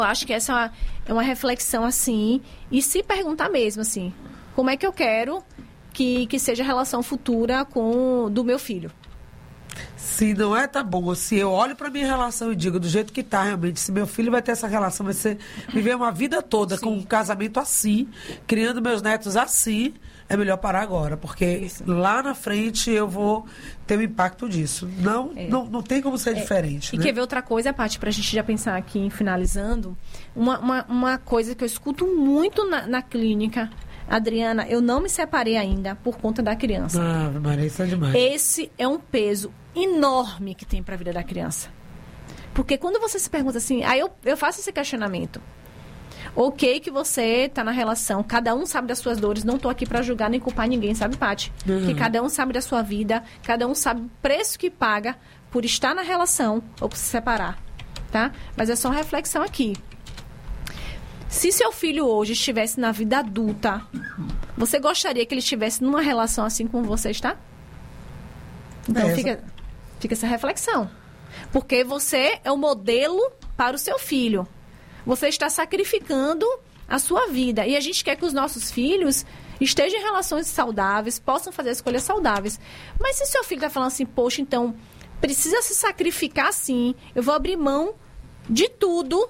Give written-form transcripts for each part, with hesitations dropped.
Eu acho que essa é uma reflexão, assim, e se perguntar mesmo, assim, como é que eu quero que seja a relação futura do meu filho. Se não é, tá bom. Se eu olho pra minha relação e digo do jeito que tá, realmente, se meu filho vai ter essa relação, vai ser viver uma vida toda com um casamento assim, criando meus netos assim, é melhor parar agora, porque lá na frente eu vou ter o impacto disso. Não tem como ser diferente. E né? quer ver outra coisa, Paty, pra gente já pensar aqui, finalizando, uma coisa que eu escuto muito na clínica. Adriana, eu não me separei ainda por conta da criança. Ah, Maria, isso é demais. Esse é um peso enorme que tem para a vida da criança. Porque quando você se pergunta assim, aí eu faço esse questionamento. Ok que você está na relação, cada um sabe das suas dores, não estou aqui para julgar nem culpar ninguém, sabe, Paty? Que cada um sabe da sua vida, cada um sabe o preço que paga por estar na relação ou por se separar, tá? Mas é só uma reflexão aqui. Se seu filho hoje estivesse na vida adulta, você gostaria que ele estivesse numa relação assim como você está? Então fica essa reflexão. Porque você é o modelo para o seu filho. Você está sacrificando a sua vida. E a gente quer que os nossos filhos estejam em relações saudáveis, possam fazer escolhas saudáveis. Mas se seu filho está falando assim, poxa, então precisa se sacrificar sim, eu vou abrir mão de tudo,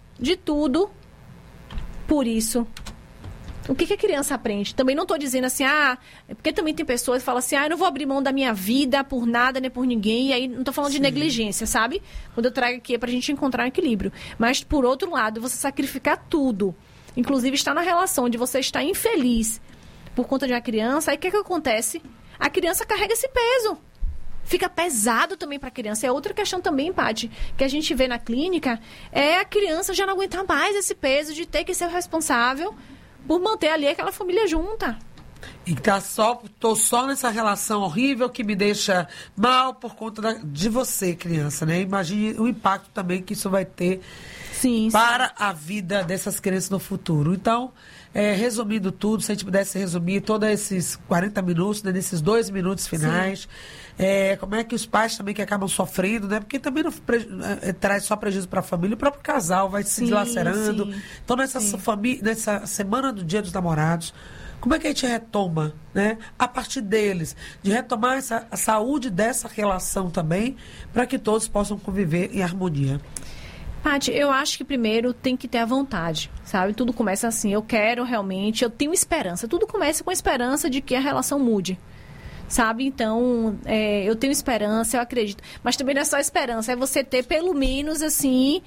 por isso. O que a criança aprende? Também não estou dizendo assim, porque também tem pessoas que falam assim, eu não vou abrir mão da minha vida por nada, nem por ninguém, e aí não estou falando de negligência, sabe? Quando eu trago aqui é pra gente encontrar um equilíbrio. Mas, por outro lado, você sacrificar tudo, inclusive estar na relação onde você está infeliz por conta de uma criança, aí o que acontece? A criança carrega esse peso. Fica pesado também para a criança. É outra questão também, Paty, que a gente vê na clínica, é a criança já não aguentar mais esse peso de ter que ser o responsável por manter ali aquela família junta. E tô só nessa relação horrível que me deixa mal por conta de você, criança, né? Imagine o impacto também que isso vai ter para a vida dessas crianças no futuro. Então, resumindo tudo, se a gente pudesse resumir todos esses 40 minutos, né, nesses 2 minutos finais, como é que os pais também que acabam sofrendo, né? Porque também não traz só prejuízo para a família, o próprio casal vai se dilacerando. Então, nessa semana do Dia dos Namorados, como é que a gente retoma, né? A partir deles, de retomar a saúde dessa relação também, para que todos possam conviver em harmonia. Paty, eu acho que primeiro tem que ter a vontade, sabe? Tudo começa assim, eu quero realmente, eu tenho esperança. Tudo começa com a esperança de que a relação mude, sabe? Então, eu tenho esperança, eu acredito. Mas também não é só esperança, é você ter pelo menos, assim,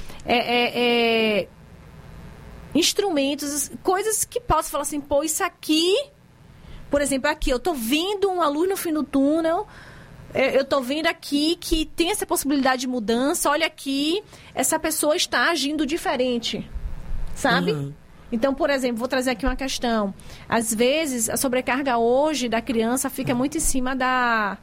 instrumentos, coisas que possa falar assim, pô, isso aqui, por exemplo, aqui, eu tô vendo uma luz no fim do túnel, eu tô vendo aqui que tem essa possibilidade de mudança, olha aqui, essa pessoa está agindo diferente, sabe? Então, por exemplo, vou trazer aqui uma questão. Às vezes, a sobrecarga hoje da criança fica muito em cima da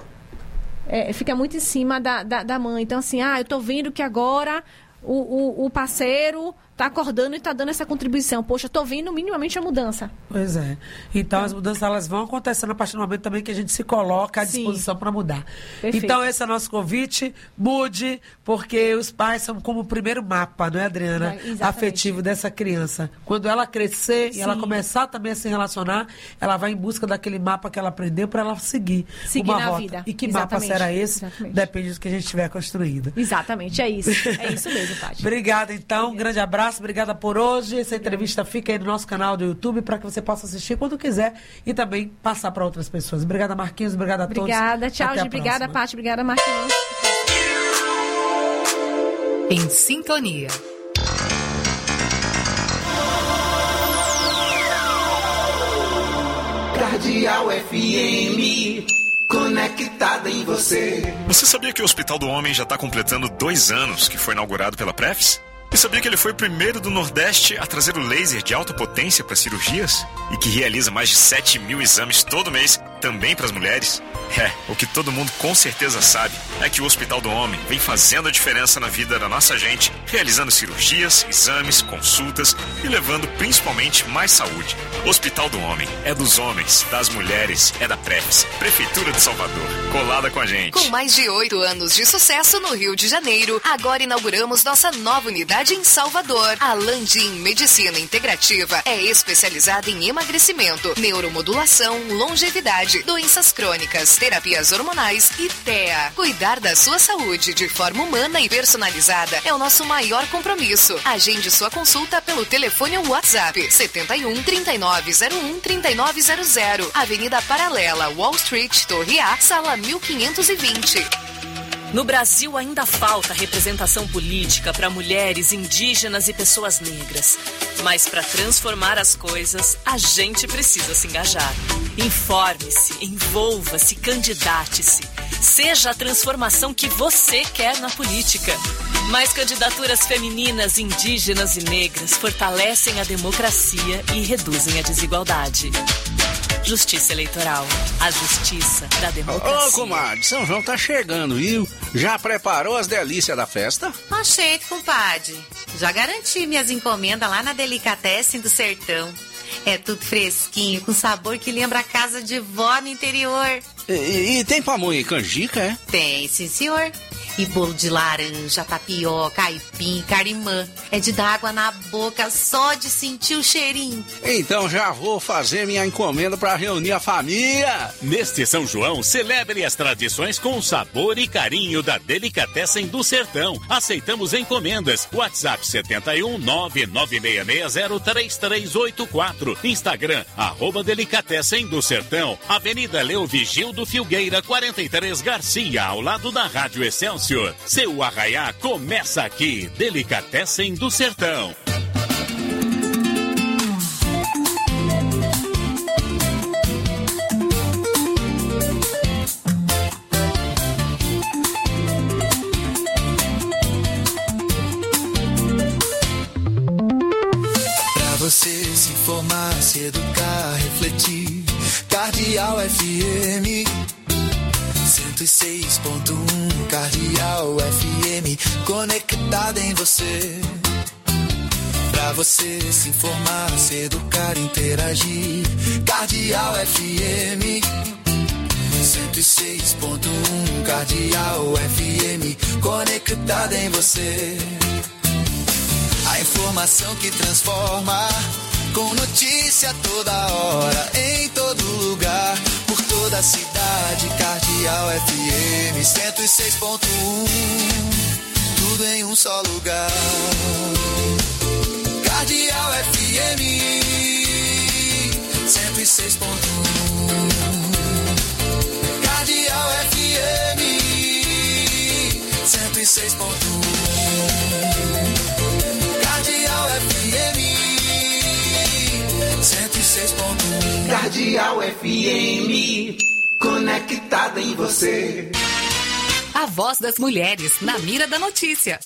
mãe. Então, assim, eu tô vendo que agora o parceiro tá acordando e tá dando essa contribuição. Poxa, tô vendo minimamente a mudança. Pois é. Então, as mudanças, elas vão acontecendo a partir do momento também que a gente se coloca à disposição para mudar. Perfeito. Então, esse é o nosso convite. Mude, porque os pais são como o primeiro mapa, não é, Adriana? Afetivo dessa criança. Quando ela crescer e ela começar também a se relacionar, ela vai em busca daquele mapa que ela aprendeu para ela seguir uma na rota. vida. E que mapa será esse? Depende do que a gente estiver construindo. Exatamente, é isso. É isso mesmo, Paty. Obrigada, então. Um grande abraço. Obrigada por hoje. Essa entrevista fica aí no nosso canal do YouTube para que você possa assistir quando quiser e também passar para outras pessoas. Obrigada, Marquinhos. Obrigada a todos. Obrigada, tchau, gente. Obrigada, Paty. Obrigada, Marquinhos. Em sintonia. Cardeal FM, conectada em você. Você sabia que o Hospital do Homem já está completando 2 anos que foi inaugurado pela Prefis? E sabia que ele foi o primeiro do Nordeste a trazer o laser de alta potência para cirurgias? E que realiza mais de 7.000 exames todo mês, também para as mulheres? O que todo mundo com certeza sabe é que o Hospital do Homem vem fazendo a diferença na vida da nossa gente, realizando cirurgias, exames, consultas e levando principalmente mais saúde. Hospital do Homem é dos homens, das mulheres, é da Prefis, Prefeitura de Salvador, colada com a gente. Com mais de 8 anos de sucesso no Rio de Janeiro, agora inauguramos nossa nova unidade em Salvador. A Landim Medicina Integrativa é especializada em emagrecimento, neuromodulação, longevidade, doenças crônicas, terapias hormonais e TEA. Cuidar da sua saúde de forma humana e personalizada é o nosso maior compromisso. Agende sua consulta pelo telefone ou WhatsApp 71 3901 3900, Avenida Paralela, Wall Street, Torre A, sala 1520. No Brasil ainda falta representação política para mulheres, indígenas e pessoas negras. Mas para transformar as coisas, a gente precisa se engajar. Informe-se, envolva-se, candidate-se. Seja a transformação que você quer na política. Mais candidaturas femininas, indígenas e negras fortalecem a democracia e reduzem a desigualdade. Justiça Eleitoral. A justiça da democracia. Ô, comadre, São João tá chegando, viu? Já preparou as delícias da festa? Achei, compadre. Já garanti minhas encomendas lá na Delicatessen do Sertão. É tudo fresquinho, com sabor que lembra a casa de vó no interior. E tem pamonha e canjica, é? Tem, sim, senhor. E bolo de laranja, tapioca, aipim, carimã. É de dar água na boca só de sentir o cheirinho. Então já vou fazer minha encomenda para reunir a família. Neste São João, celebre as tradições com o sabor e carinho da Delicatessen do Sertão. Aceitamos encomendas. WhatsApp 71 996603384. Instagram, @Delicatessen do Sertão. Avenida Leovigildo Filgueira, 43 Garcia, ao lado da Rádio Excelsior. Seu arraiá começa aqui. Delicatessen do Sertão. Pra você se informar, se educar, refletir. Cardeal FM 106.1, Cardeal FM, conectada em você. Pra você se informar, se educar, interagir. Cardeal FM 106.1, Cardeal FM, conectada em você. A informação que transforma, com notícia toda hora, em todo lugar, por toda a cidade. Cardeal FM 106.1, tudo em um só lugar. Cardeal FM 106.1, Cardeal FM 106.1, Cardeal FM 106.1. Cardeal FM, conectada em você. A voz das mulheres, na mira da notícia.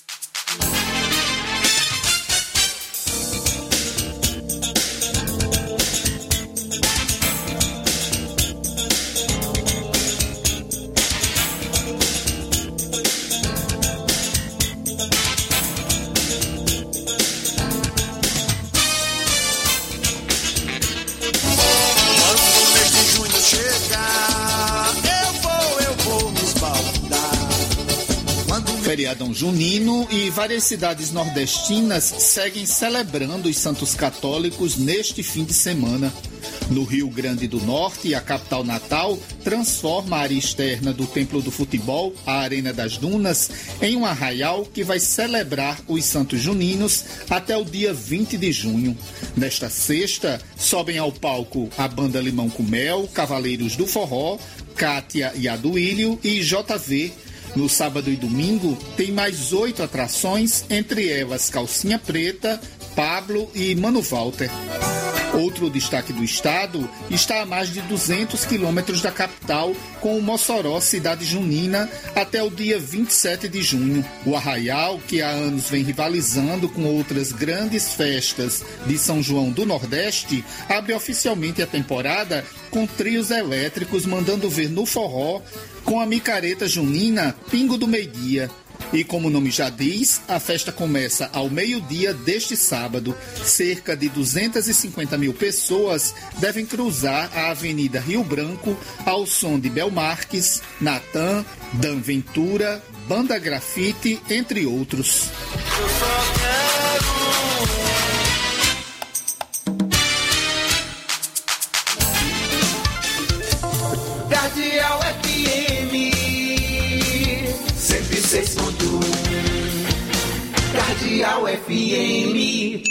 Feriadão junino e várias cidades nordestinas seguem celebrando os santos católicos neste fim de semana. No Rio Grande do Norte, a capital natal transforma a área externa do Templo do Futebol, a Arena das Dunas, em um arraial que vai celebrar os santos juninos até o dia 20 de junho. Nesta sexta, sobem ao palco a banda Limão com Mel, Cavaleiros do Forró, Kátia e Aduílio e JV. No sábado e domingo, tem mais 8 atrações, entre elas Calcinha Preta, Pablo e Mano Walter. Outro destaque do estado está a mais de 200 quilômetros da capital, com o Mossoró Cidade Junina até o dia 27 de junho. O Arraial, que há anos vem rivalizando com outras grandes festas de São João do Nordeste, abre oficialmente a temporada com trios elétricos mandando ver no forró com a micareta junina Pingo do Meio-Dia. E como o nome já diz, a festa começa ao meio-dia deste sábado. Cerca de 250 mil pessoas devem cruzar a Avenida Rio Branco ao som de Bel Marques, Natan, Dan Ventura, Banda Grafite, entre outros. Cardeal FM 106.1 Cardeal FM.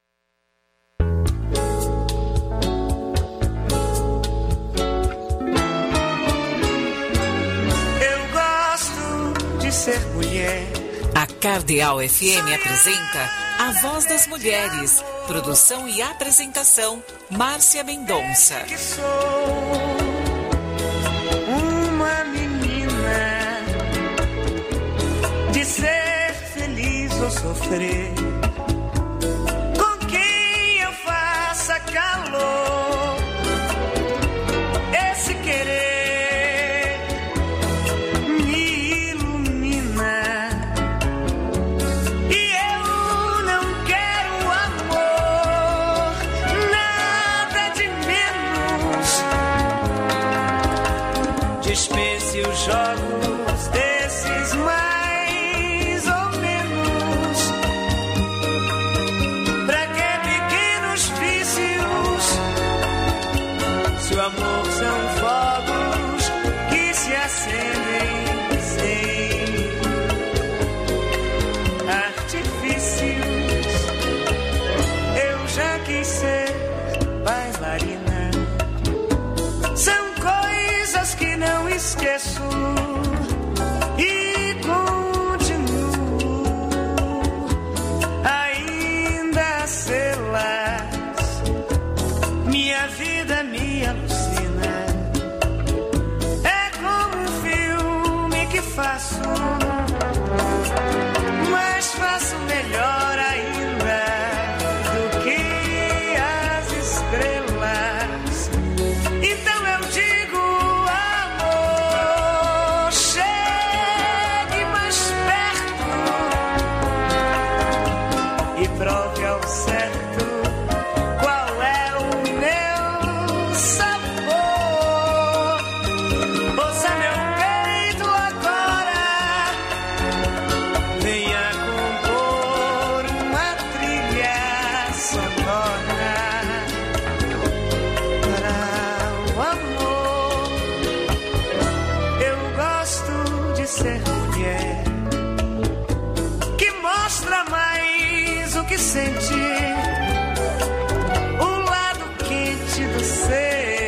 Eu gosto de ser mulher. A Cardeal FM apresenta A Voz das Mulheres. Produção e apresentação, Márcia Mendonça. Que sou uma menina de ser feliz ou sofrer, com quem eu faça calor, esse querer me ilumina, e eu não quero amor, nada de menos. Dispense os jogos desses mais ou menos. Pra que pequenos vícios, se o amor são fogos que se acendem sem artifícios. Eu já quis ser bailarina. São coisas que não esqueço e continuo ainda a sê-las. Minha vida me alucina. É como um filme que faço, mas faço melhor ainda do que as estrelas. Então eu digo, amor, chegue mais perto e prove ao certo qual é o meu sabor. Ouça meu peito agora, venha compor uma trilha sonora para o amor. Eu gosto de ser mulher que mostra mais o que sente, o lado quente do ser.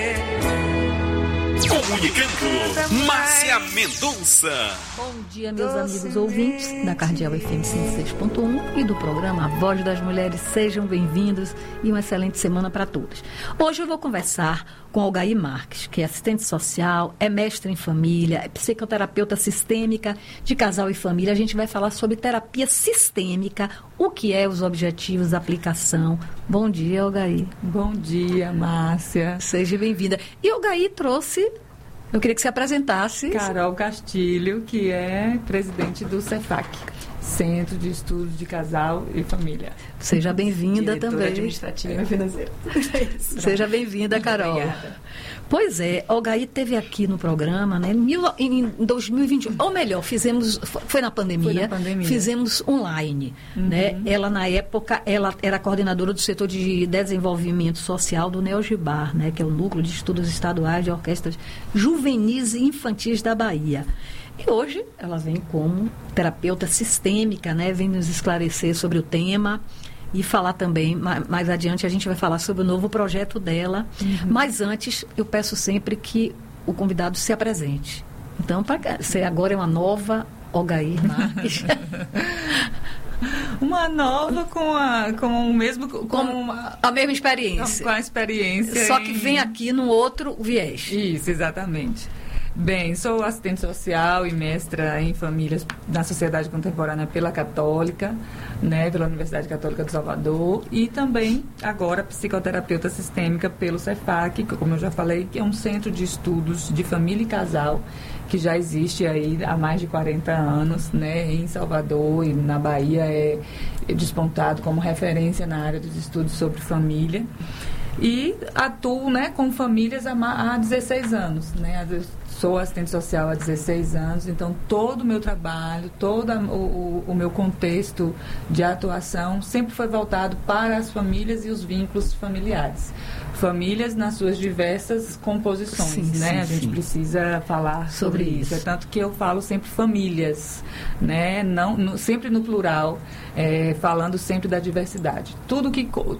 Comunicando, Márcia Mendonça. Bom dia, meus amigos ouvintes da Cardeal FM 106.1 e do programa A Voz das Mulheres. Sejam bem-vindos e uma excelente semana para todos. Hoje eu vou conversar com Olgaí Marques, que é assistente social, é mestre em família, é psicoterapeuta sistêmica de casal e família. A gente vai falar sobre terapia sistêmica, o que é, os objetivos, a aplicação. Bom dia, Olgaí. Bom dia, Márcia. Seja bem-vinda. E Olgaí trouxe... Eu queria que você apresentasse. Carol Castilho, que é presidente do CEFAC, Centro de Estudos de Casal e Família. Seja bem-vinda também. Administrativa e financeira. Seja bem-vinda, Carol. Obrigada. Pois é, Olgaí esteve aqui no programa, né, em 2021. Ou melhor, foi na pandemia, fizemos online. Né? Ela, na época, ela era coordenadora do setor de desenvolvimento social do NEOGIBAR, né, que é o Núcleo de Estudos Estaduais de Orquestras Juvenis e Infantis da Bahia. E hoje ela vem como terapeuta sistêmica, né, vem nos esclarecer sobre o tema e falar também, mais adiante a gente vai falar sobre o novo projeto dela. Mas antes, eu peço sempre que o convidado se apresente. Então, você agora é uma nova Olgaí Marques. uma nova com o mesmo... Com a mesma experiência. Com a experiência. Só que vem aqui num outro viés. Isso, exatamente. Bem, sou assistente social e mestra em famílias na Sociedade Contemporânea pela Católica, né, pela Universidade Católica de Salvador, e também agora psicoterapeuta sistêmica pelo CEFAC, que, como eu já falei, que é um centro de estudos de família e casal que já existe aí há mais de 40 anos, né, em Salvador e na Bahia é despontado como referência na área dos estudos sobre família. E atuo, né, com famílias há 16 anos, né? Sou assistente social há 16 anos, então todo o meu trabalho, todo o meu contexto de atuação sempre foi voltado para as famílias e os vínculos familiares. Famílias nas suas diversas composições, né? A gente precisa falar sobre isso. É tanto que eu falo sempre famílias, né? Sempre no plural, falando sempre da diversidade. Todo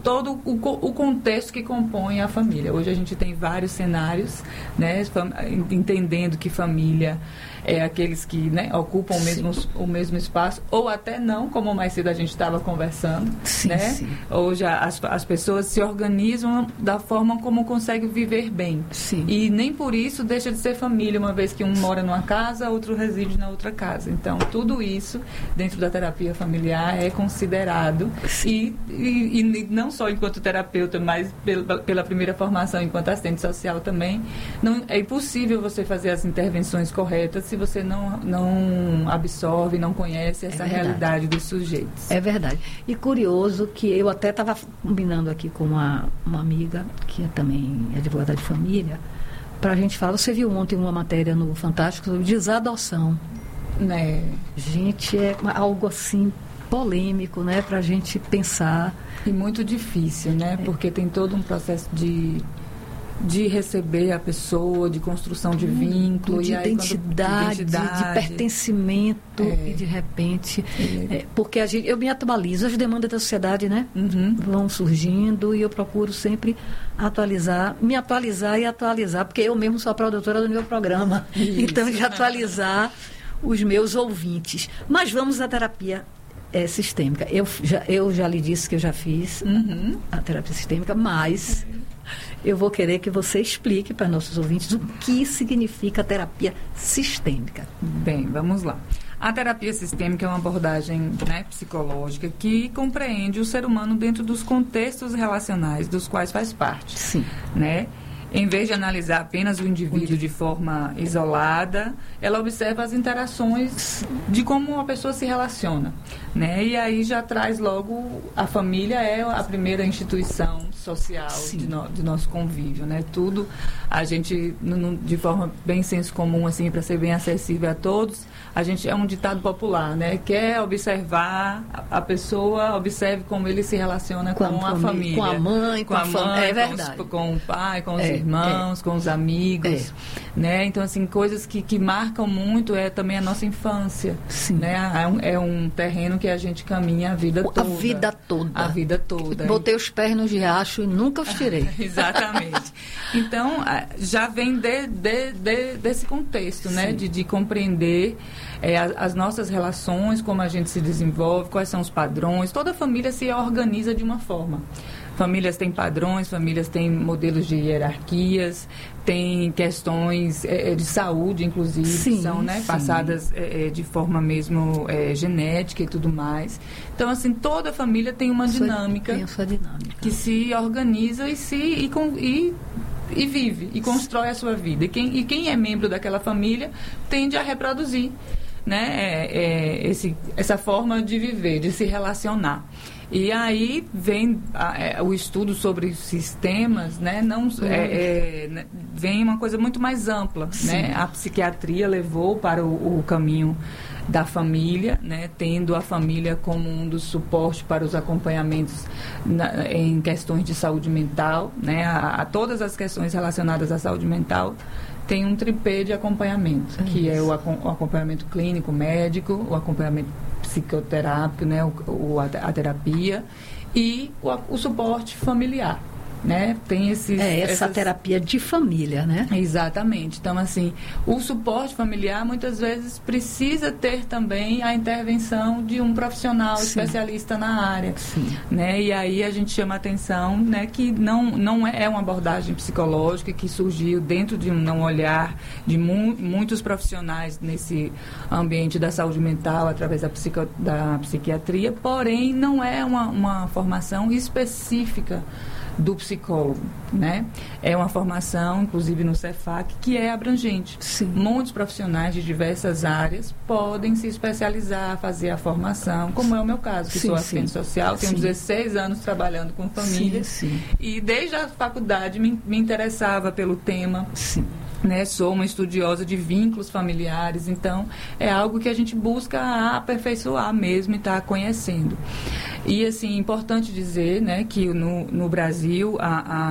o contexto que compõe a família. Hoje a gente tem vários cenários, né? Entendendo que família é aqueles que, né, ocupam o mesmo espaço, ou até não, como mais cedo a gente estava conversando, né? Hoje as pessoas se organizam da forma como conseguem viver bem. E nem por isso deixa de ser família, uma vez que um mora numa casa, outro reside na outra casa. Então, tudo isso, dentro da terapia familiar, é considerado, e não só enquanto terapeuta, mas pela primeira formação enquanto assistente social também, é impossível você fazer as intervenções corretas se você não absorve, não conhece essa realidade dos sujeitos. É verdade. E curioso que eu até estava combinando aqui com uma amiga, que é também advogada de família, para a gente falar. Você viu ontem uma matéria no Fantástico sobre desadoção. Né? Gente, é algo assim polêmico, né, para a gente pensar. E muito difícil, né? Porque tem todo um processo de receber a pessoa, de construção de vínculo, de identidade, de pertencimento, e de repente, porque eu me atualizo, as demandas da sociedade, né, vão surgindo, e eu procuro sempre me atualizar e atualizar, porque eu mesmo sou a produtora do meu programa, então de atualizar os meus ouvintes. Mas vamos à terapia sistêmica. Eu já lhe disse que eu já fiz a terapia sistêmica, mas eu vou querer que você explique para nossos ouvintes o que significa terapia sistêmica. Bem, vamos lá. A terapia sistêmica é uma abordagem, né, psicológica que compreende o ser humano dentro dos contextos relacionais dos quais faz parte. Né? Em vez de analisar apenas o indivíduo de forma isolada, ela observa as interações de como uma pessoa se relaciona, né? E aí já traz logo, a família é a primeira instituição social de nosso convívio, né? Tudo a gente, de forma bem senso comum, assim, para ser bem acessível a todos, a gente é um ditado popular, né? Quer observar a pessoa, observe como ele se relaciona com a família. Com a mãe, com a família, é verdade. Com o pai, com os irmãos, com os amigos, né? Então, assim, coisas que marcam muito também a nossa infância, né? É um terreno que a gente caminha a vida toda. A vida toda. Botei os pés no riacho e nunca os tirei. Exatamente. Então, já vem desse contexto, né? De compreender as nossas relações, como a gente se desenvolve, quais são os padrões. Toda família se organiza de uma forma. Famílias têm padrões, famílias têm modelos de hierarquias, tem questões de saúde, inclusive, que são, né, passadas de forma mesmo genética e tudo mais. Então, assim, toda família tem uma dinâmica, que se organiza e vive, e constrói a sua vida. E quem é membro daquela família tende a reproduzir, né, essa forma de viver, de se relacionar. E aí vem o estudo sobre sistemas, né? Vem uma coisa muito mais ampla, né? A psiquiatria levou para o caminho da família, né? Tendo a família como um dos suportes para os acompanhamentos em questões de saúde mental, né? A todas as questões relacionadas à saúde mental tem um tripé de acompanhamento, que é o acompanhamento clínico, médico, o acompanhamento psicoterápico, né, a terapia e o suporte familiar, né? Tem essa terapia de família, né? Exatamente. Então, assim, o suporte familiar muitas vezes precisa ter também a intervenção de um profissional especialista na área, né? E aí a gente chama a atenção, né, que não é uma abordagem psicológica que surgiu dentro de um olhar de muitos profissionais nesse ambiente da saúde mental através da psiquiatria, porém não é uma formação específica do psicólogo, né? É uma formação, inclusive no Cefac, que é abrangente. Muitos profissionais de diversas áreas podem se especializar, fazer a formação, como é o meu caso, que sou assistente social, tenho 16 anos trabalhando com famílias, e desde a faculdade me interessava pelo tema. Né, sou uma estudiosa de vínculos familiares, então é algo que a gente busca aperfeiçoar mesmo e estar conhecendo. E assim, importante dizer, né, que no Brasil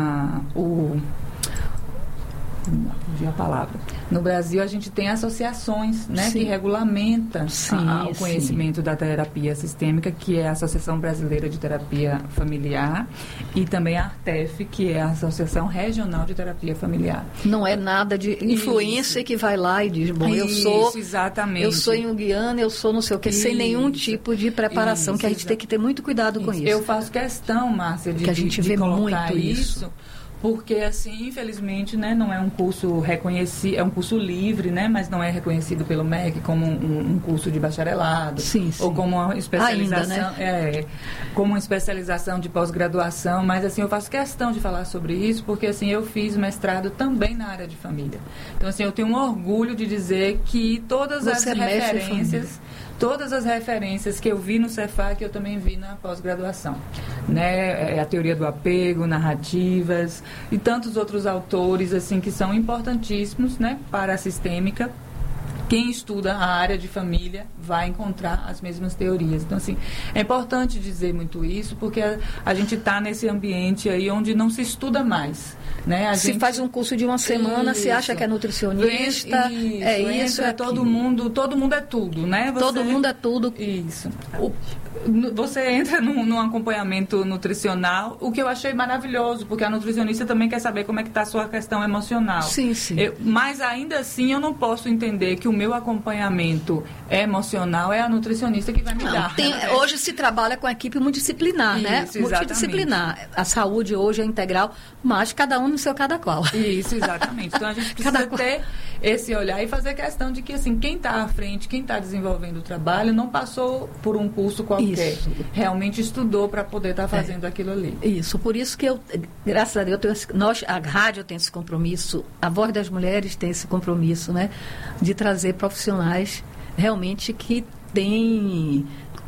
no Brasil a gente tem associações, né, que regulamentam o conhecimento da terapia sistêmica, que é a Associação Brasileira de Terapia Familiar, e também a ARTEF, que é a Associação Regional de Terapia Familiar. Não é nada de influência que vai lá e diz, bom, eu sou junguiana, eu sou não sei o que, sem nenhum tipo de preparação, que a gente tem que ter muito cuidado com isso. Eu faço questão, Márcia, de colocar muito isso. Porque, assim, infelizmente, né, não é um curso reconhecido, é um curso livre, né, mas não é reconhecido pelo MEC como um curso de bacharelado, ou como uma especialização, ainda, né? Como uma especialização de pós-graduação, mas, assim, eu faço questão de falar sobre isso, porque, assim, eu fiz mestrado também na área de família. Então, assim, eu tenho um orgulho de dizer que todas as referências que eu vi no Cefac, eu também vi na pós-graduação, né? A teoria do apego, narrativas e tantos outros autores, assim, que são importantíssimos, né, para a sistêmica. Quem estuda a área de família vai encontrar as mesmas teorias. Então, assim, é importante dizer muito isso, porque a gente está nesse ambiente aí onde não se estuda mais, né? Se faz um curso de uma semana, se acha que é nutricionista, todo mundo é tudo, né? Todo mundo é tudo. Isso. Você entra num acompanhamento nutricional, o que eu achei maravilhoso, porque a nutricionista também quer saber como é que está a sua questão emocional. Mas ainda assim eu não posso entender que o meu acompanhamento emocional é a nutricionista que vai me dar. Hoje se trabalha com a equipe multidisciplinar, né? Multidisciplinar. A saúde hoje é integral, mas cada um no seu cada qual. Isso, exatamente. Então a gente precisa ter esse olhar e fazer questão de que, assim, quem está à frente, quem está desenvolvendo o trabalho, não passou por um curso qualquer. Realmente estudou para poder estar fazendo aquilo ali. Isso, por isso que eu, graças a Deus, a rádio tem esse compromisso, a Voz das Mulheres tem esse compromisso, né? De trazer profissionais realmente que têm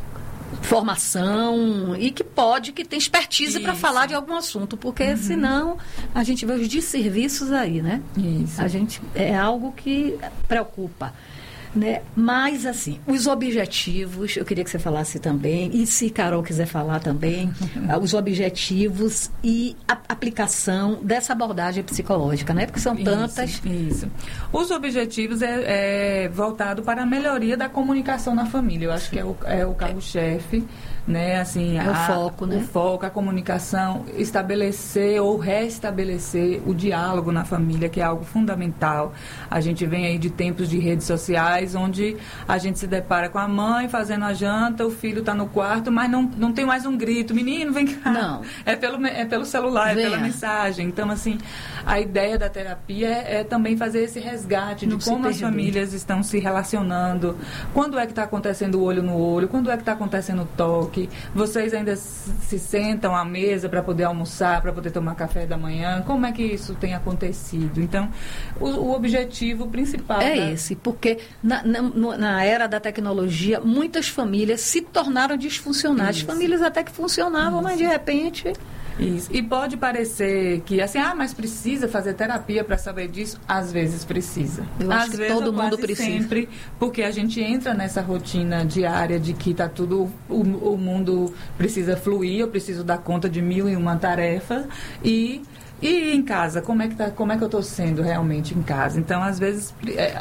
formação e que tem expertise para falar de algum assunto, porque senão a gente vê os desserviços aí, né? Isso. A gente, é algo que preocupa, né? Mas, assim, os objetivos, eu queria que você falasse também, e se Carol quiser falar também, os objetivos e a aplicação dessa abordagem psicológica, né? Porque são tantas. Isso. Os objetivos é voltado para a melhoria da comunicação na família. Eu acho que é o carro-chefe, né? Assim, o foco, né? O foco, a comunicação, estabelecer ou restabelecer o diálogo na família, que é algo fundamental. A gente vem aí de tempos de redes sociais, onde a gente se depara com a mãe fazendo a janta, o filho está no quarto, mas não tem mais um grito, menino, vem cá. Não. É pelo celular, é pela mensagem. Então, assim, a ideia da terapia é também fazer esse resgate de como as famílias estão se relacionando, quando é que está acontecendo o olho no olho, quando é que está acontecendo o toque, vocês ainda se sentam à mesa para poder almoçar, para poder tomar café da manhã, como é que isso tem acontecido? Então, o objetivo principal é esse, porque na era da tecnologia, muitas famílias se tornaram disfuncionais. Isso. Famílias até que funcionavam, mas de repente... Isso. E pode parecer que, assim, mas precisa fazer terapia para saber disso? Às vezes precisa. Eu acho que todo mundo precisa. Sempre, porque a gente entra nessa rotina diária de que tá tudo, o mundo precisa fluir, eu preciso dar conta de 1001 tarefas e E em casa, como é que eu estou sendo realmente em casa? Então, às vezes,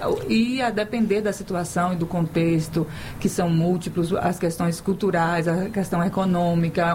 a depender da situação e do contexto, que são múltiplos, as questões culturais, a questão econômica,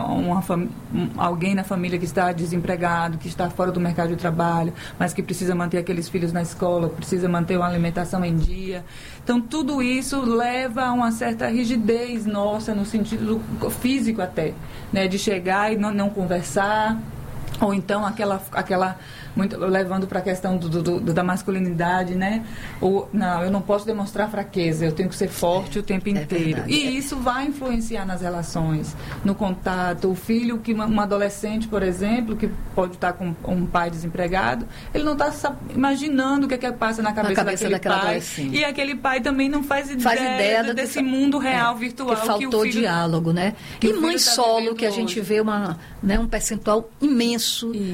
alguém na família que está desempregado, que está fora do mercado de trabalho, mas que precisa manter aqueles filhos na escola, precisa manter uma alimentação em dia. Então, tudo isso leva a uma certa rigidez nossa, no sentido físico até, né? De chegar e não conversar. Ou então levando para a questão da masculinidade, né? Não, eu não posso demonstrar fraqueza, eu tenho que ser forte o tempo inteiro. E isso vai influenciar nas relações, no contato. O filho, um adolescente, por exemplo, que pode estar com um pai desempregado, ele não está imaginando o que é que passa na cabeça daquele pai. E aquele pai também não faz ideia desse mundo real, virtual. Que faltou o filho, diálogo, né? E mãe solo, que a gente vê um percentual imenso,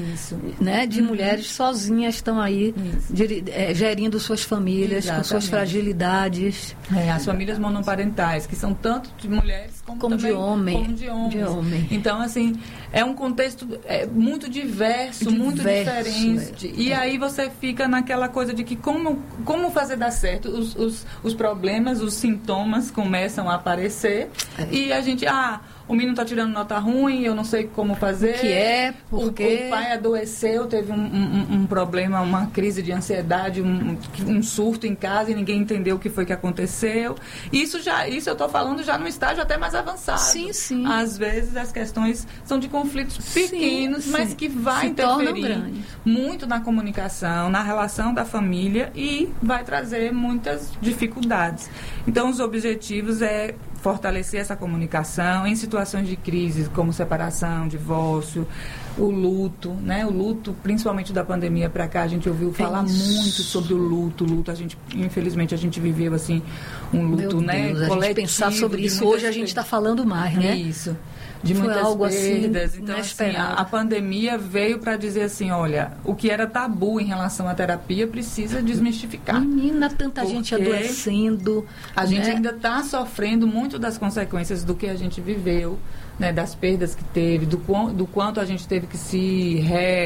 né, de mulheres sozinhas estão aí gerindo suas famílias. Exatamente. Com suas fragilidades. As famílias monoparentais, que são tanto de mulheres como de homens. Então, assim, é um contexto muito diverso, muito diferente. E aí você fica naquela coisa de que como fazer dar certo? Os problemas, os sintomas começam a aparecer e a gente... o menino está tirando nota ruim, eu não sei como fazer. O pai adoeceu, teve um problema, uma crise de ansiedade, um surto em casa e ninguém entendeu o que foi que aconteceu. Isso eu estou falando já num estágio até mais avançado. Sim. Às vezes as questões são de conflitos pequenos, mas que vai interferir muito na comunicação, na relação da família e vai trazer muitas dificuldades. Então, os objetivos é fortalecer essa comunicação em situações de crise, como separação, divórcio, o luto, né? O luto, principalmente da pandemia para cá, a gente ouviu falar muito sobre o luto. Infelizmente, a gente viveu, assim, um luto, né? Deus, a gente pensar sobre isso, hoje a gente está falando mais, né? Isso. De muitas algo perdas. Assim, então, assim, a pandemia veio para dizer assim, olha, o que era tabu em relação à terapia precisa desmistificar. Menina, tanta gente adoecendo. A gente ainda está sofrendo muito das consequências do que a gente viveu, né, das perdas que teve, do quanto a gente teve que se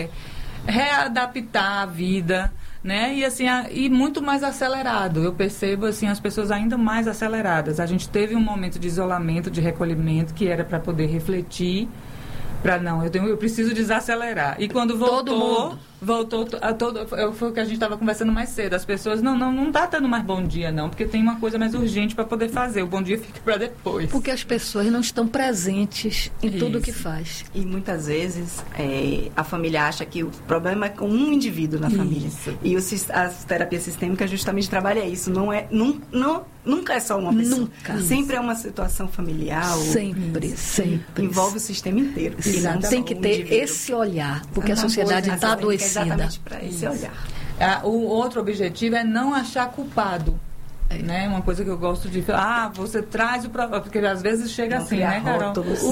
readaptar à vida, né? E assim, e muito mais acelerado. Eu percebo assim as pessoas ainda mais aceleradas. A gente teve um momento de isolamento, de recolhimento, que era para poder refletir, eu preciso desacelerar. E quando voltou foi o que a gente estava conversando mais cedo. As pessoas não tá dando mais bom dia, não, porque tem uma coisa mais urgente para poder fazer. O bom dia fica para depois. Porque as pessoas não estão presentes em tudo o que faz. E muitas vezes a família acha que o problema é com um indivíduo na família. E a terapia sistêmica justamente trabalha isso. Nunca é só uma pessoa. Nunca. Sempre é uma situação familiar. Sempre. Envolve o sistema inteiro. Tem que ter esse olhar, porque a sociedade está adoecida. Exatamente para esse olhar. O outro objetivo é não achar culpado. Né? Uma coisa que eu gosto de falar, você traz o problema, porque às vezes chega não assim, né, Carol?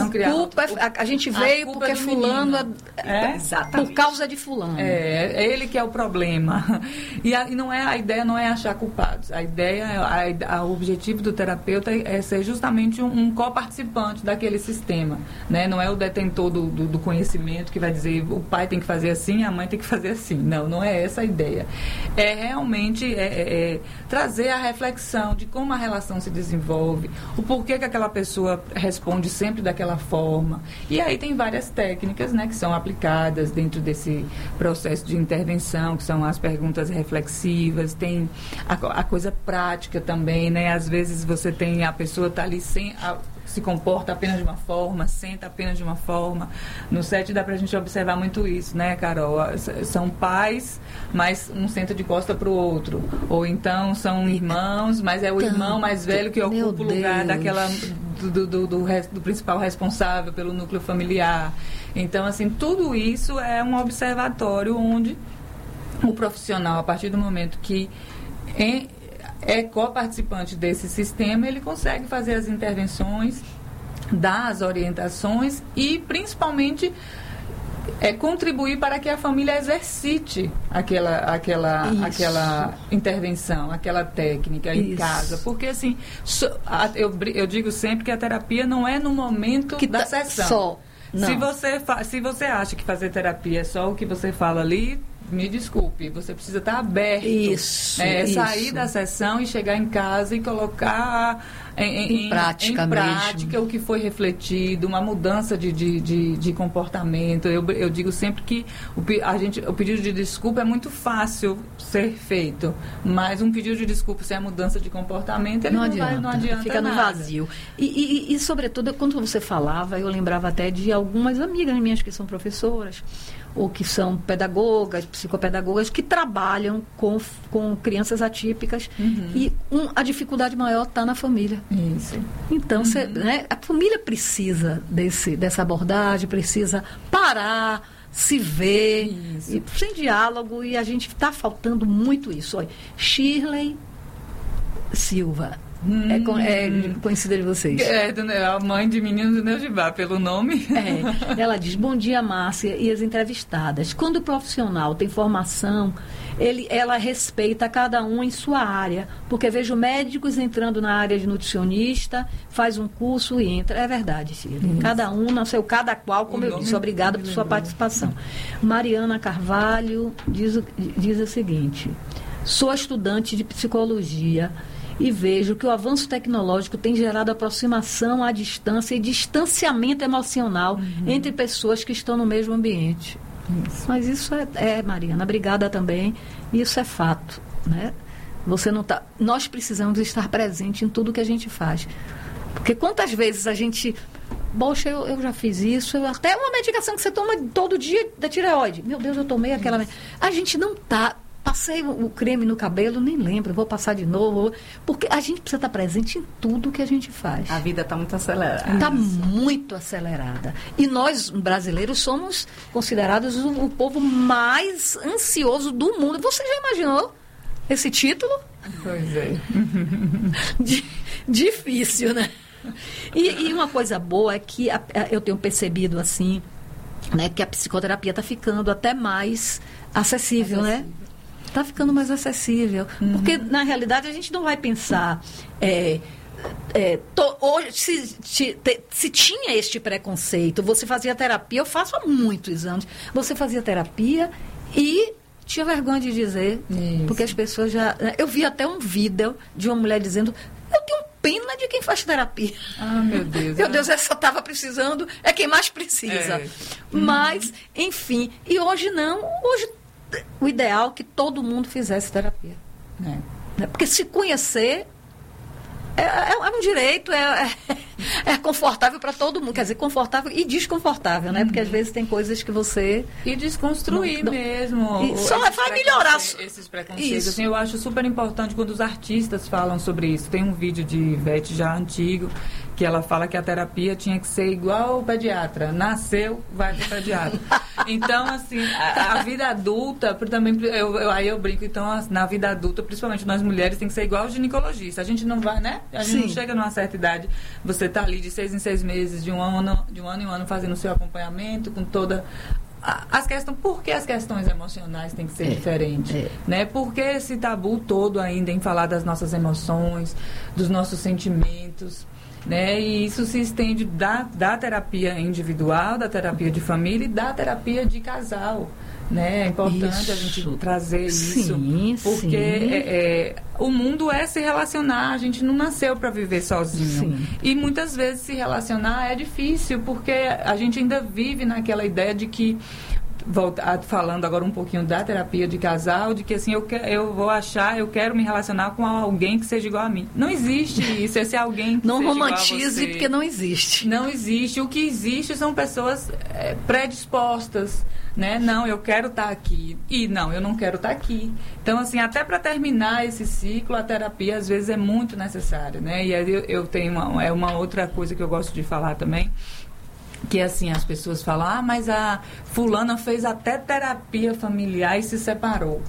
A gente veio porque fulano por causa de fulano. É ele que é o problema. E a ideia não é achar culpados. A ideia, o objetivo do terapeuta é ser justamente um coparticipante daquele sistema, né? Não é o detentor do conhecimento que vai dizer o pai tem que fazer assim, a mãe tem que fazer assim. Não é essa a ideia. É realmente trazer a reflexão de como a relação se desenvolve, o porquê que aquela pessoa responde sempre daquela forma. E aí tem várias técnicas, né, que são aplicadas dentro desse processo de intervenção, que são as perguntas reflexivas, tem a coisa prática também, né? Às vezes a pessoa está ali se comporta apenas de uma forma, senta apenas de uma forma. No set dá pra gente observar muito isso, né, Carol? São pais, mas um senta de costa pro outro. Ou então são irmãos, mas é o irmão mais velho que ocupa o lugar do principal responsável pelo núcleo familiar. Então, assim, tudo isso é um observatório onde o profissional, a partir do momento que é coparticipante desse sistema, ele consegue fazer as intervenções, dar as orientações e, principalmente, contribuir para que a família exercite aquela intervenção, aquela técnica em casa. Porque, assim, eu digo sempre que a terapia não é no momento da sessão. Se você acha que fazer terapia é só o que você fala ali, me desculpe, você precisa estar aberto. Isso. Sair da sessão e chegar em casa e colocar em prática o que foi refletido, uma mudança de comportamento. Eu digo sempre que o pedido de desculpa é muito fácil ser feito, mas um pedido de desculpa sem a mudança de comportamento, ele não adianta fica no vazio. E, sobretudo, quando você falava, eu lembrava até de algumas amigas minhas que são professoras, ou que são pedagogas, psicopedagogas, que trabalham com crianças atípicas, e a dificuldade maior está na família. Isso. Então, a família precisa dessa abordagem, precisa parar, se ver, e, sem diálogo, e a gente está faltando muito isso. Olha, Shirley Silva, é conhecida de vocês. É a mãe de Meninos do Neugibá, pelo nome. Ela diz: bom dia, Márcia e as entrevistadas. Quando o profissional tem formação, ela respeita cada um em sua área, porque vejo médicos entrando na área de nutricionista, faz um curso e entra. É verdade, Shirley. Cada um, cada qual, como eu disse. Obrigada por sua participação. Mariana Carvalho diz o seguinte: sou estudante de psicologia e vejo que o avanço tecnológico tem gerado aproximação à distância e distanciamento emocional entre pessoas que estão no mesmo ambiente. Mas isso Mariana, obrigada também. Isso é fato, né? Nós precisamos estar presente em tudo que a gente faz. Porque quantas vezes a gente... Poxa, eu já fiz isso, até uma medicação que você toma todo dia da tireoide. Meu Deus, eu tomei aquela... A gente não está... Passei o creme no cabelo, nem lembro, vou passar de novo. Porque a gente precisa estar presente em tudo que a gente faz. A vida está muito acelerada. Está muito acelerada. E nós, brasileiros, somos considerados o povo mais ansioso do mundo. Você já imaginou esse título? Pois é. Difícil, né? E uma coisa boa é que eu tenho percebido assim, né, que a psicoterapia está ficando até mais acessível, né? Está ficando mais acessível. Porque, na realidade, a gente não vai pensar... hoje, se tinha este preconceito, você fazia terapia, eu faço há muitos anos, você fazia terapia e tinha vergonha de dizer, porque as pessoas já... Eu vi até um vídeo de uma mulher dizendo: eu tenho pena de quem faz terapia. Ah, meu Deus. Meu Deus, essa estava precisando, é quem mais precisa. Mas, enfim, e hoje não, hoje o ideal é que todo mundo fizesse terapia. Porque se conhecer é um direito, é confortável para todo mundo. Quer dizer, confortável e desconfortável, né? Porque às vezes tem coisas que você... E desconstruir mesmo. Só vai melhorar. Esses preconceitos. Assim, eu acho super importante quando os artistas falam sobre isso. Tem um vídeo de Ivete já antigo, que ela fala que a terapia tinha que ser igual ao pediatra. Nasceu, vai para o pediatra. Então, assim, a vida adulta, também, aí eu brinco, então, na vida adulta, principalmente nós mulheres, tem que ser igual ao ginecologista. A gente não vai, né? A gente não chega numa certa idade, você tá ali de 6 em 6 meses, de um ano em um ano, fazendo o seu acompanhamento, com toda... As questões, por que as questões emocionais têm que ser diferentes? Né? Por que esse tabu todo ainda em falar das nossas emoções, dos nossos sentimentos? Né? E isso se estende da terapia individual, da terapia de família e da terapia de casal. Né? É importante a gente trazer isso, porque o mundo é se relacionar, a gente não nasceu para viver sozinho. E muitas vezes se relacionar é difícil, porque a gente ainda vive naquela ideia de que, falando agora um pouquinho da terapia de casal, de que assim, eu quero me relacionar com alguém que seja igual a mim. Não existe isso, esse alguém que não seja romantize, igual a você. Porque não existe. Não existe. O que existe são pessoas predispostas, né? Não, eu quero estar aqui. E não, eu não quero estar aqui. Então, assim, até para terminar esse ciclo, a terapia às vezes é muito necessária, né? E aí eu tenho uma outra coisa que eu gosto de falar também, que assim, as pessoas falam: mas a fulana fez até terapia familiar e se separou.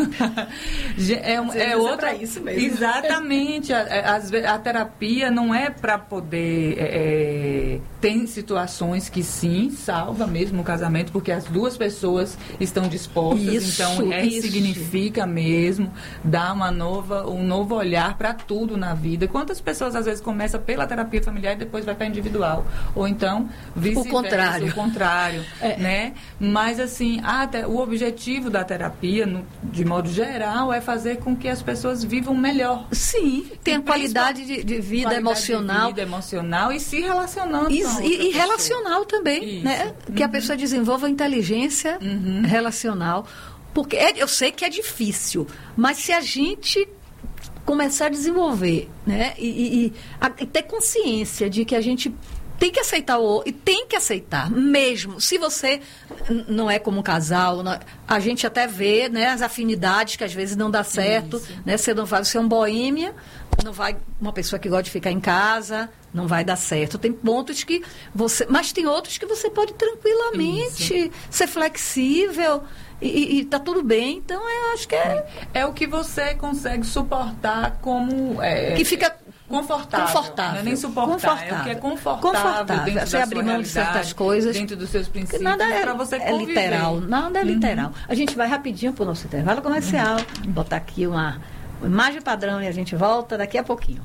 é outra... isso mesmo. Exatamente. A terapia não é para poder... tem situações que sim, salva mesmo o casamento, porque as duas pessoas estão dispostas. Então, significa mesmo dar um novo olhar para tudo na vida. Quantas pessoas às vezes começam pela terapia familiar e depois vai para individual? Ou então, vice-versa. o contrário. O contrário, né? Mas, assim, o objetivo da terapia, de modo geral, é fazer com que as pessoas vivam melhor. Sim, tenha qualidade de vida emocional. E se relacionando. E relacional também, né? Que a pessoa desenvolva inteligência relacional. Porque eu sei que é difícil, mas se a gente começar a desenvolver, né? E ter consciência de que a gente tem que aceitar o outro, e tem que aceitar mesmo. Se você não é como um casal, a gente até vê, né, as afinidades que às vezes não dá certo, né? Você não vai ser um boêmia, não vai uma pessoa que gosta de ficar em casa, não vai dar certo. Tem pontos que mas tem outros que você pode tranquilamente ser flexível e tá tudo bem. Então eu acho que é o que você consegue suportar como que fica confortável. Não é nem suportar, é o que é confortável dentro você abrir mão de certas coisas, dentro dos seus princípios, nada para você conviver. Literal, nada é literal. A gente vai rapidinho para o nosso intervalo comercial, botar aqui uma imagem padrão e a gente volta daqui a pouquinho.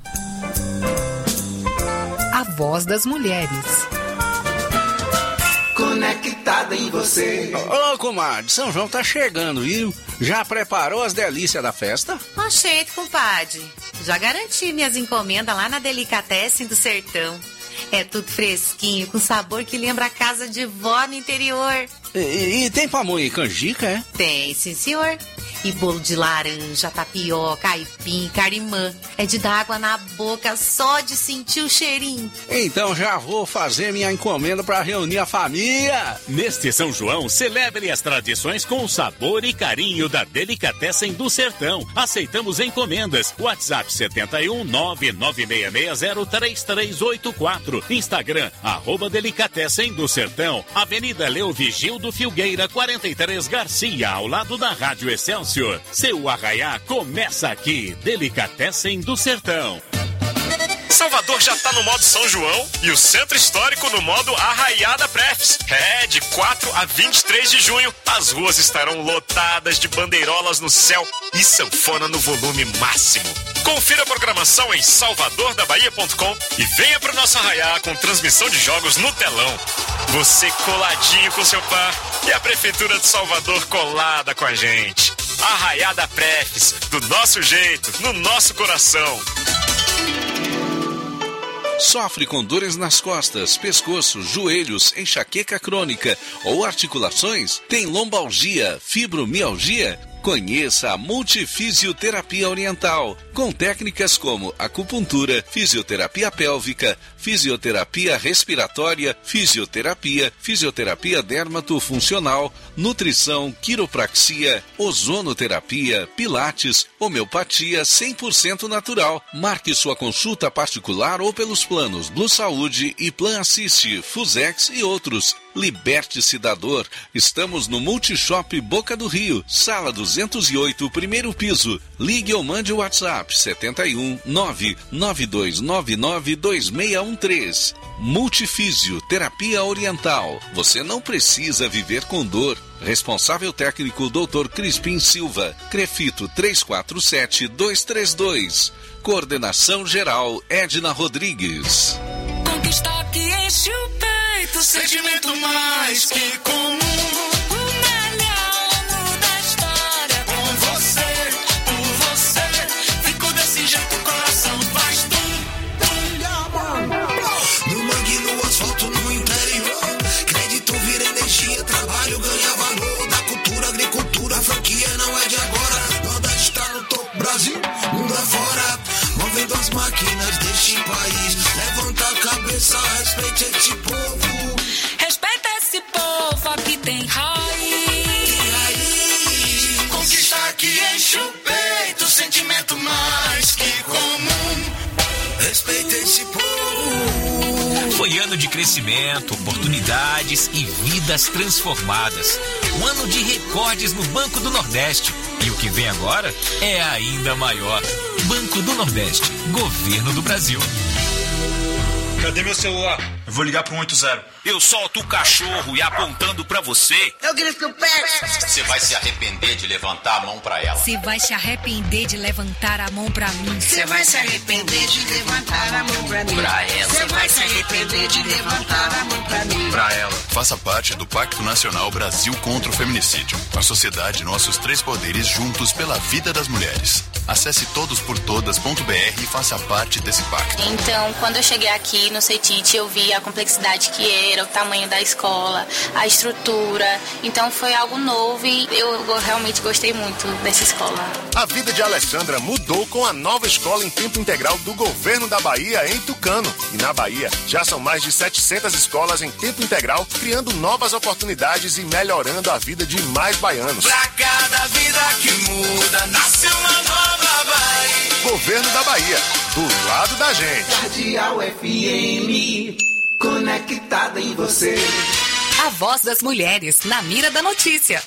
A voz das mulheres. Conectada em você. Ô, comadre, São João tá chegando, viu? Já preparou as delícias da festa? Oxente, compadre. Já garanti minhas encomendas lá na Delicatessen do Sertão. É tudo fresquinho, com sabor que lembra a casa de vó no interior. E tem pamonha e canjica, é? Tem, sim, senhor. E bolo de laranja, tapioca, aipim, carimã. É de dar água na boca só de sentir o cheirinho. Então já vou fazer minha encomenda para reunir a família. Neste São João, celebre as tradições com o sabor e carinho da Delicatessen do Sertão. Aceitamos encomendas. WhatsApp 71 99660 3384. Instagram, @Delicatessen do Sertão. Avenida Leovigildo Filgueira, 43 Garcia, ao lado da Rádio Excelsior. Seu arraiá começa aqui. Delicatessen do Sertão. Salvador já tá no modo São João e o Centro Histórico no modo Arraiá da Prefs. De 4 a 23 de junho, as ruas estarão lotadas de bandeirolas no céu e sanfona no volume máximo. Confira a programação em salvadordabahia.com e venha pro nosso Arraiá com transmissão de jogos no telão. Você coladinho com seu par e a Prefeitura de Salvador colada com a gente. Arraiá da Prefs, do nosso jeito, no nosso coração. Sofre com dores nas costas, pescoço, joelhos, enxaqueca crônica ou articulações? Tem lombalgia, fibromialgia? Conheça a Multifisioterapia Oriental, com técnicas como acupuntura, fisioterapia pélvica, fisioterapia respiratória, fisioterapia dermatofuncional, nutrição, quiropraxia, ozonoterapia, pilates, homeopatia 100% natural. Marque sua consulta particular ou pelos planos Blue Saúde e Plan Assist, Fusex e outros. Liberte-se da dor. Estamos no Multishop Boca do Rio, sala 208, primeiro piso. Ligue ou mande o WhatsApp 71 99299 2613. Multifísio Terapia Oriental. Você não precisa viver com dor. Responsável técnico Dr. Crispim Silva. Crefito 347232. Coordenação geral Edna Rodrigues. Conquista que enche o peito, sentimento mais que comum. O melhor da história com você, por você. Fico desse jeito, o coração faz tum, tum. No mangue, no asfalto, no interior. Crédito vira energia, trabalho ganha valor. Da cultura, agricultura, a franquia não é de agora. Nordeste está no topo, Brasil, mundo afora. Movendo as máquinas deste país. Levanta a cabeça, respeite esse povo. Respeita esse povo, aqui tem raiz. Conquista que enche o peito, sentimento mais que comum. Respeita esse povo. Foi ano de crescimento, oportunidades e vidas transformadas. Um ano de recordes no Banco do Nordeste. E o que vem agora é ainda maior. Banco do Nordeste, Governo do Brasil. Cadê meu celular? Eu vou ligar pro 180. Eu solto o cachorro e apontando pra você. Eu grito no pé. Você vai se arrepender de levantar a mão pra ela. Você vai se arrepender de levantar a mão pra mim. Você vai se arrepender de levantar a mão pra mim. Pra ela. Você vai se arrepender de levantar a mão pra mim. Pra ela. Faça parte do Pacto Nacional Brasil contra o Feminicídio. A sociedade, nossos 3 poderes juntos pela vida das mulheres. Acesse todosportodas.br e faça parte desse pacto. Então, quando eu cheguei aqui no CETIT, eu vi a complexidade que era, o tamanho da escola, a estrutura. Então, foi algo novo e eu realmente gostei muito dessa escola. A vida de Alessandra mudou com a nova escola em tempo integral do governo da Bahia em Tucano. E na Bahia, já são mais de 700 escolas em tempo integral, criando novas oportunidades e melhorando a vida de mais baianos. Pra cada vida que muda, nasce uma nova Bahia. Governo da Bahia, do lado da gente. Cardeal FM, conectada em você. A voz das mulheres, na mira da notícia.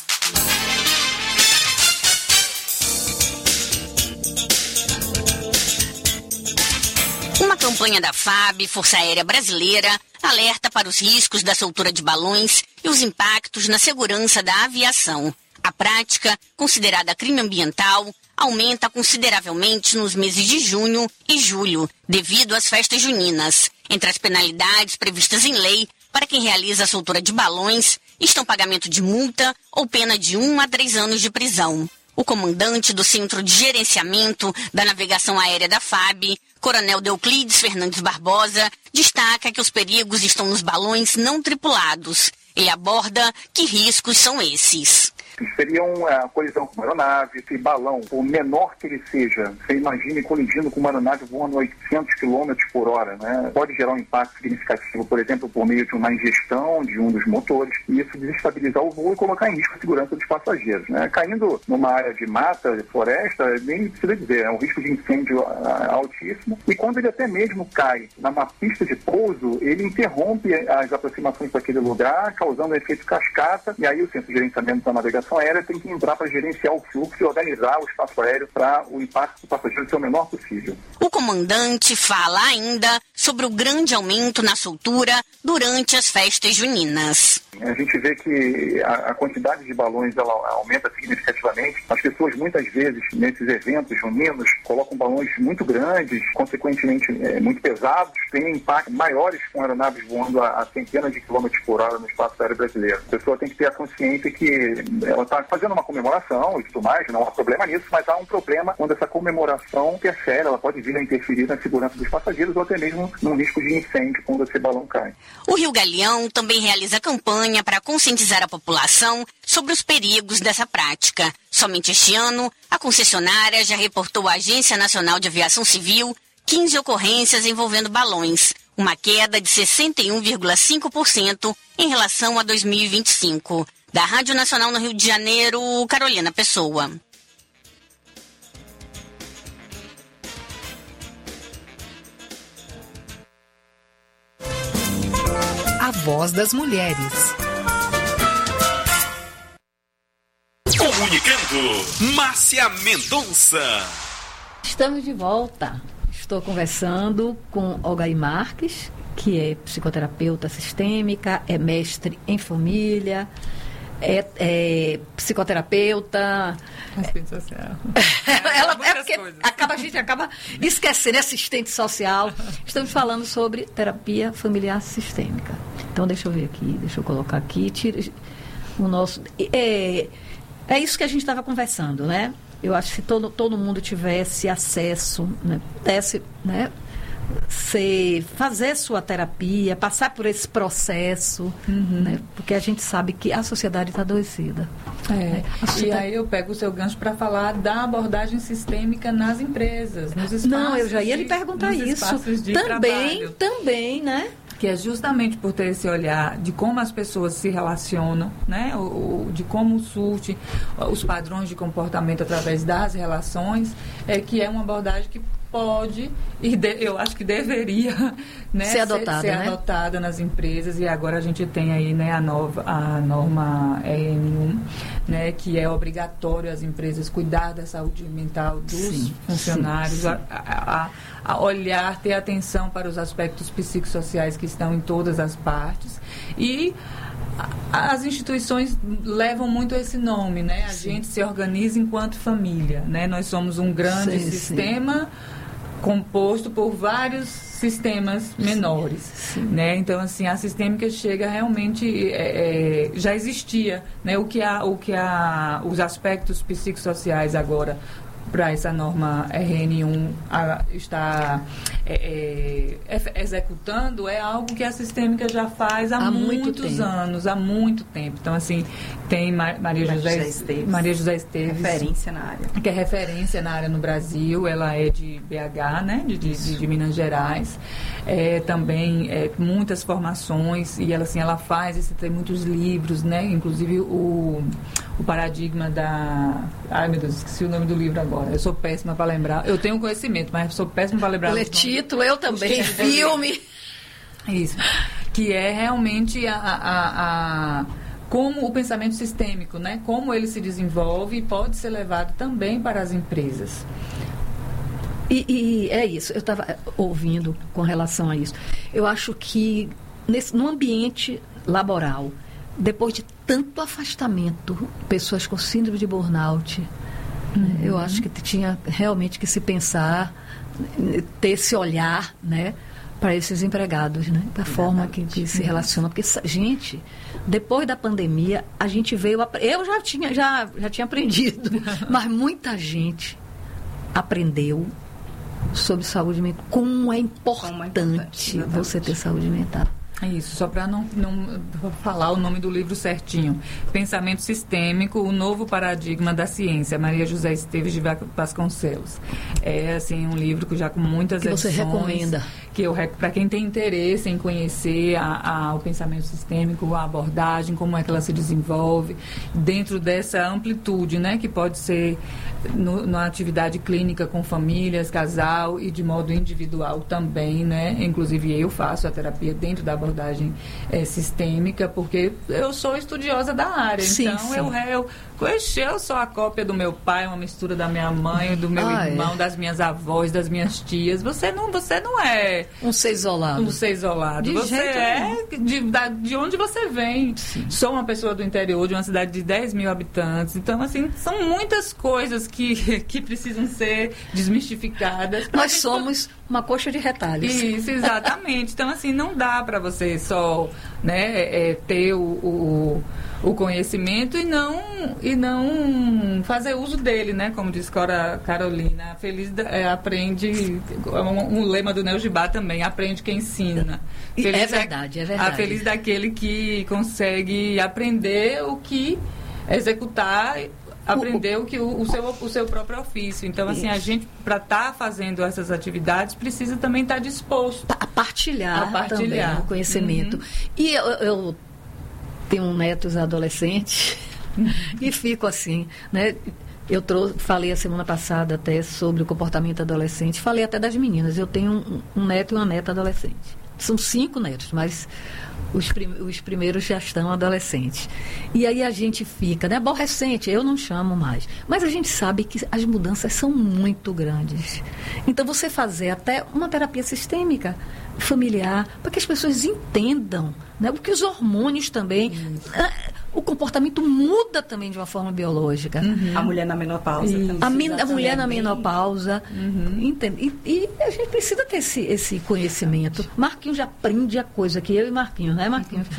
Uma campanha da FAB, Força Aérea Brasileira, alerta para os riscos da soltura de balões e os impactos na segurança da aviação. A prática, considerada crime ambiental, aumenta consideravelmente nos meses de junho e julho, devido às festas juninas. Entre as penalidades previstas em lei para quem realiza a soltura de balões estão pagamento de multa ou pena de 1 a 3 anos de prisão. O comandante do Centro de Gerenciamento da Navegação Aérea da FAB, Coronel Deuclides Fernandes Barbosa, destaca que os perigos estão nos balões não tripulados. Ele aborda que riscos são esses. Seria uma colisão com uma aeronave, esse balão, por menor que ele seja, você imagine colidindo com uma aeronave voando a 800 km por hora, né? Pode gerar um impacto significativo, por exemplo, por meio de uma ingestão de um dos motores, e isso desestabilizar o voo e colocar em risco a segurança dos passageiros, né? Caindo numa área de mata, de floresta, nem precisa dizer, é um risco de incêndio altíssimo, e quando ele até mesmo cai numa pista de pouso, ele interrompe as aproximações para aquele lugar, causando um efeito cascata, e aí o Centro de Gerenciamento da Navegação Aérea tem que entrar para gerenciar o fluxo e organizar o espaço aéreo para o impacto do passageiro ser o menor possível. O comandante fala ainda sobre o grande aumento na soltura durante as festas juninas. A gente vê que a quantidade de balões ela aumenta significativamente. As pessoas muitas vezes nesses eventos juninos colocam balões muito grandes, consequentemente muito pesados, têm impactos maiores com aeronaves voando a centenas de quilômetros por hora no espaço aéreo brasileiro. A pessoa tem que ter a consciência que ela está fazendo uma comemoração e tudo mais, não há problema nisso, mas há um problema quando essa comemoração interfere, ela pode vir a interferir na segurança dos passageiros ou até mesmo no risco de incêndio quando esse balão cai. O Rio Galeão também realiza campanha para conscientizar a população sobre os perigos dessa prática. Somente este ano, a concessionária já reportou à Agência Nacional de Aviação Civil 15 ocorrências envolvendo balões, uma queda de 61,5% em relação a 2025. Da Rádio Nacional no Rio de Janeiro, Carolina Pessoa. A voz das mulheres. Comunicando, Márcia Mendonça. Estamos de volta. Estou conversando com Olgaí Marques, que é psicoterapeuta sistêmica, é mestre em família, é psicoterapeuta. Assistente social. A gente acaba esquecendo, é assistente social. Estamos falando sobre terapia familiar sistêmica. Então, deixa eu ver aqui, deixa eu colocar aqui. Tira o nosso. É isso que a gente estava conversando, né? Eu acho que se todo mundo tivesse acesso, né, pudesse, né, fazer sua terapia, passar por esse processo, né, porque a gente sabe que a sociedade está adoecida. E aí eu pego o seu gancho para falar da abordagem sistêmica nas empresas, nos espaços. Não, eu já ia lhe perguntar isso. Também, né? Que é justamente por ter esse olhar de como as pessoas se relacionam, né? De como surge os padrões de comportamento através das relações, que é uma abordagem que pode, e eu acho que deveria, né, ser adotada nas empresas. E agora a gente tem aí, né, a norma EN1, né, que é obrigatório as empresas cuidar da saúde mental dos funcionários, a olhar, ter atenção para os aspectos psicossociais que estão em todas as partes. E as instituições levam muito esse nome, né? A gente se organiza enquanto família, né? Nós somos um grande sistema composto por vários sistemas menores, né? Então, assim, a sistêmica chega realmente, já existia, né? Os aspectos psicossociais agora para essa norma RN1 está executando é algo que a sistêmica já faz há muitos anos, há muito tempo. Então, assim, tem Maria José Esteves, referência na área. Que é referência na área no Brasil. Ela é de BH, né? De Minas Gerais. Também muitas formações, e ela, assim, ela faz, tem muitos livros, né? Inclusive o paradigma da... Ai, meu Deus, esqueci o nome do livro agora. Eu sou péssima para lembrar. Eu tenho conhecimento, mas sou péssima para lembrar. Título, eu também. Filme. Isso. Que é realmente como o pensamento sistêmico, né? Como ele se desenvolve e pode ser levado também para as empresas. E é isso. Eu estava ouvindo com relação a isso. Eu acho que no ambiente laboral, depois de tanto afastamento, pessoas com síndrome de burnout, eu acho que tinha realmente que se pensar, ter esse olhar, né, para esses empregados, né, da forma que se relaciona. Porque, gente, depois da pandemia, a gente veio... Eu já tinha aprendido, mas muita gente aprendeu sobre saúde mental. Como é importante você ter saúde mental. É isso, só para não falar o nome do livro certinho. Pensamento Sistêmico, o novo paradigma da ciência, Maria José Esteves de Vasconcelos. É, assim, um livro que já com muitas edições. Que você recomenda? Que eu, para quem tem interesse em conhecer o pensamento sistêmico, a abordagem, como é que ela se desenvolve, dentro dessa amplitude, né, que pode ser na atividade clínica com famílias, casal e de modo individual também, né? Inclusive eu faço a terapia dentro da abordagem sistêmica, porque eu sou estudiosa da área. Então eu sou a cópia do meu pai, uma mistura da minha mãe, do meu irmão, das minhas avós, das minhas tias. Você não é um ser isolado. Você é de onde você vem. Sou uma pessoa do interior, de uma cidade de 10 mil habitantes. Então, assim, são muitas coisas que precisam ser desmistificadas. Nós somos uma coxa de retalhos. Isso, exatamente. Então, assim, não dá para você só, né, ter o conhecimento e não fazer uso dele, né? Como diz Carolina, aprende, um lema do Neo Gibá também, aprende quem ensina. É verdade. A feliz daquele que consegue aprender executar, aprender o seu próprio ofício. Então, assim, a gente, para estar fazendo essas atividades, precisa também estar disposto a partilhar também o conhecimento. E eu tenho netos adolescentes e fico assim, né? Eu falei a semana passada até sobre o comportamento adolescente, falei até das meninas. Eu tenho um neto e uma neta adolescente. São 5 netos, mas os primeiros já estão adolescentes. E aí a gente fica, né? Aborrecente, eu não chamo mais. Mas a gente sabe que as mudanças são muito grandes. Então, você fazer até uma terapia sistêmica familiar, para que as pessoas entendam, né? Porque os hormônios também... O comportamento muda também de uma forma biológica. A mulher na menopausa também. A mulher na menopausa. Entende? E a gente precisa ter esse conhecimento. Marquinhos já aprende a coisa que eu e Marquinhos, né, Marquinhos?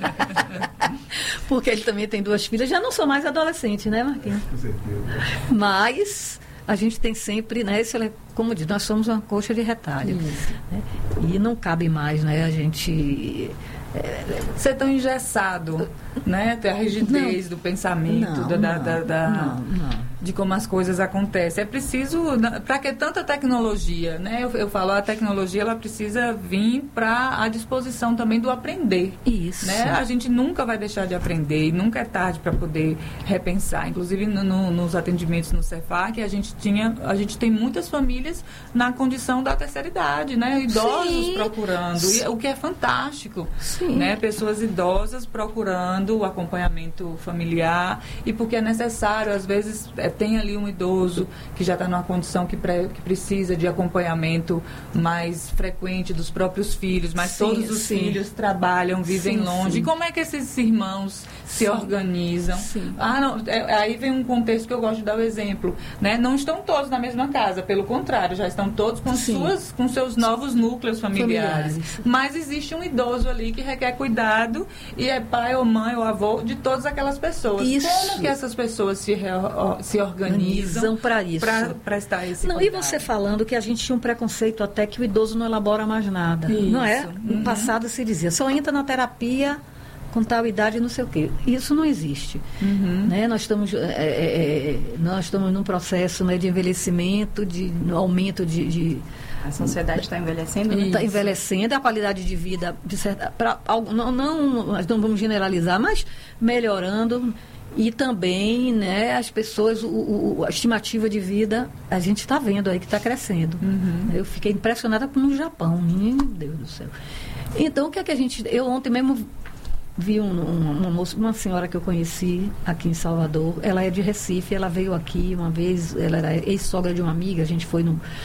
Porque ele também tem 2 filhas, já não sou mais adolescente, né, Marquinhos? Com certeza. Mas a gente tem sempre, né, como diz, nós somos uma coxa de retalho. Né? E não cabe mais, né, a gente... ser tão engessado, né? Ter a rigidez do pensamento, não. de como as coisas acontecem. É preciso, para que tanta tecnologia, né? Eu falo, a tecnologia ela precisa vir para a disposição também do aprender. Isso. Né? A gente nunca vai deixar de aprender e nunca é tarde para poder repensar. Inclusive nos atendimentos no Cefac, a gente tem muitas famílias na condição da terceira idade, né? Idosos procurando, o que é fantástico, né? Pessoas idosas procurando o acompanhamento familiar, e porque é necessário, às vezes tem ali um idoso que já está numa condição que precisa de acompanhamento mais frequente dos próprios filhos, mas todos os filhos trabalham, vivem longe. E como é que esses irmãos se organizam? Aí vem um contexto que eu gosto de dar o exemplo, né? Não estão todos na mesma casa, pelo contrário, já estão todos com seus novos núcleos familiares. Mas existe um idoso ali que requer cuidado, e é pai ou mãe ou avô de todas aquelas pessoas. Como que essas pessoas se organizam para isso? Para estar esse cuidado. E você falando que a gente tinha um preconceito até que o idoso não elabora mais nada. Não é? No passado se dizia, só entra na terapia com tal idade, não sei o quê. Isso não existe. Né? Nós estamos num processo, né, de envelhecimento, de aumento de a sociedade está envelhecendo? Está envelhecendo, a qualidade de vida, nós não vamos generalizar, mas melhorando. E também, né, as pessoas, a estimativa de vida, a gente está vendo aí que está crescendo. Eu fiquei impressionada com o Japão, meu Deus do céu. Então, o que é que a gente... Eu ontem mesmo vi uma senhora que eu conheci aqui em Salvador, ela é de Recife, ela veio aqui uma vez, ela era ex-sogra de uma amiga, a gente foi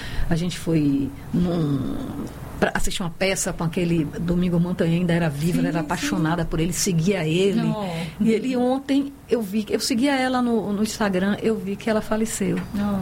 para assistir uma peça com aquele Domingo Montanha, ainda era viva, ela era apaixonada por ele, seguia ele. E ele ontem, eu seguia ela no Instagram, eu vi que ela faleceu.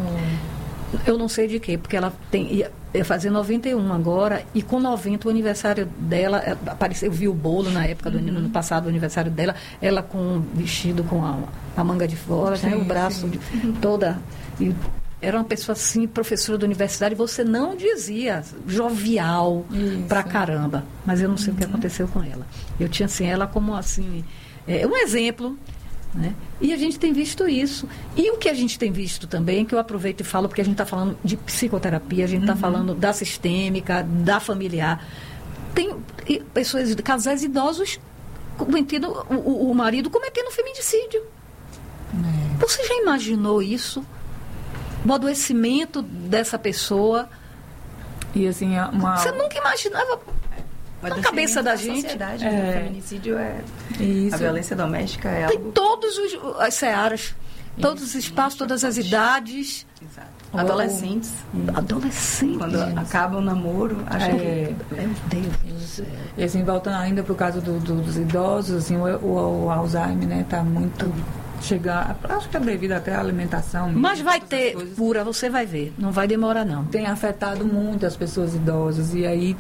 Eu não sei de quê, porque ela ia fazer 91 agora, e com 90 o aniversário dela, apareceu, eu vi o bolo na época do ano passado, o aniversário dela, ela com um vestido com a manga de fora, né, o braço toda... Era uma pessoa assim, professora da universidade, você não dizia jovial pra caramba. Mas eu não sei o que aconteceu com ela. Eu tinha assim, ela como assim, um exemplo, né? E a gente tem visto isso. E o que a gente tem visto também, que eu aproveito e falo, porque a gente está falando de psicoterapia, a gente está falando da sistêmica, da familiar. Tem pessoas, casais idosos, cometendo, o marido cometendo feminicídio. Você já imaginou isso? O adoecimento dessa pessoa. E assim, você nunca imaginava na cabeça da gente. Sociedade, o feminicídio a violência doméstica é tem algo... todas as searas, todos os espaços, todas as idades. Exato. Adolescentes. Quando acaba o namoro, acho que... Meu Deus. E assim, voltando ainda para o caso dos idosos, assim, o Alzheimer, né, está muito... acho que é devido até à alimentação. Mas vai ter cura, você vai ver. Não vai demorar, não. Tem afetado muito as pessoas idosas. E aí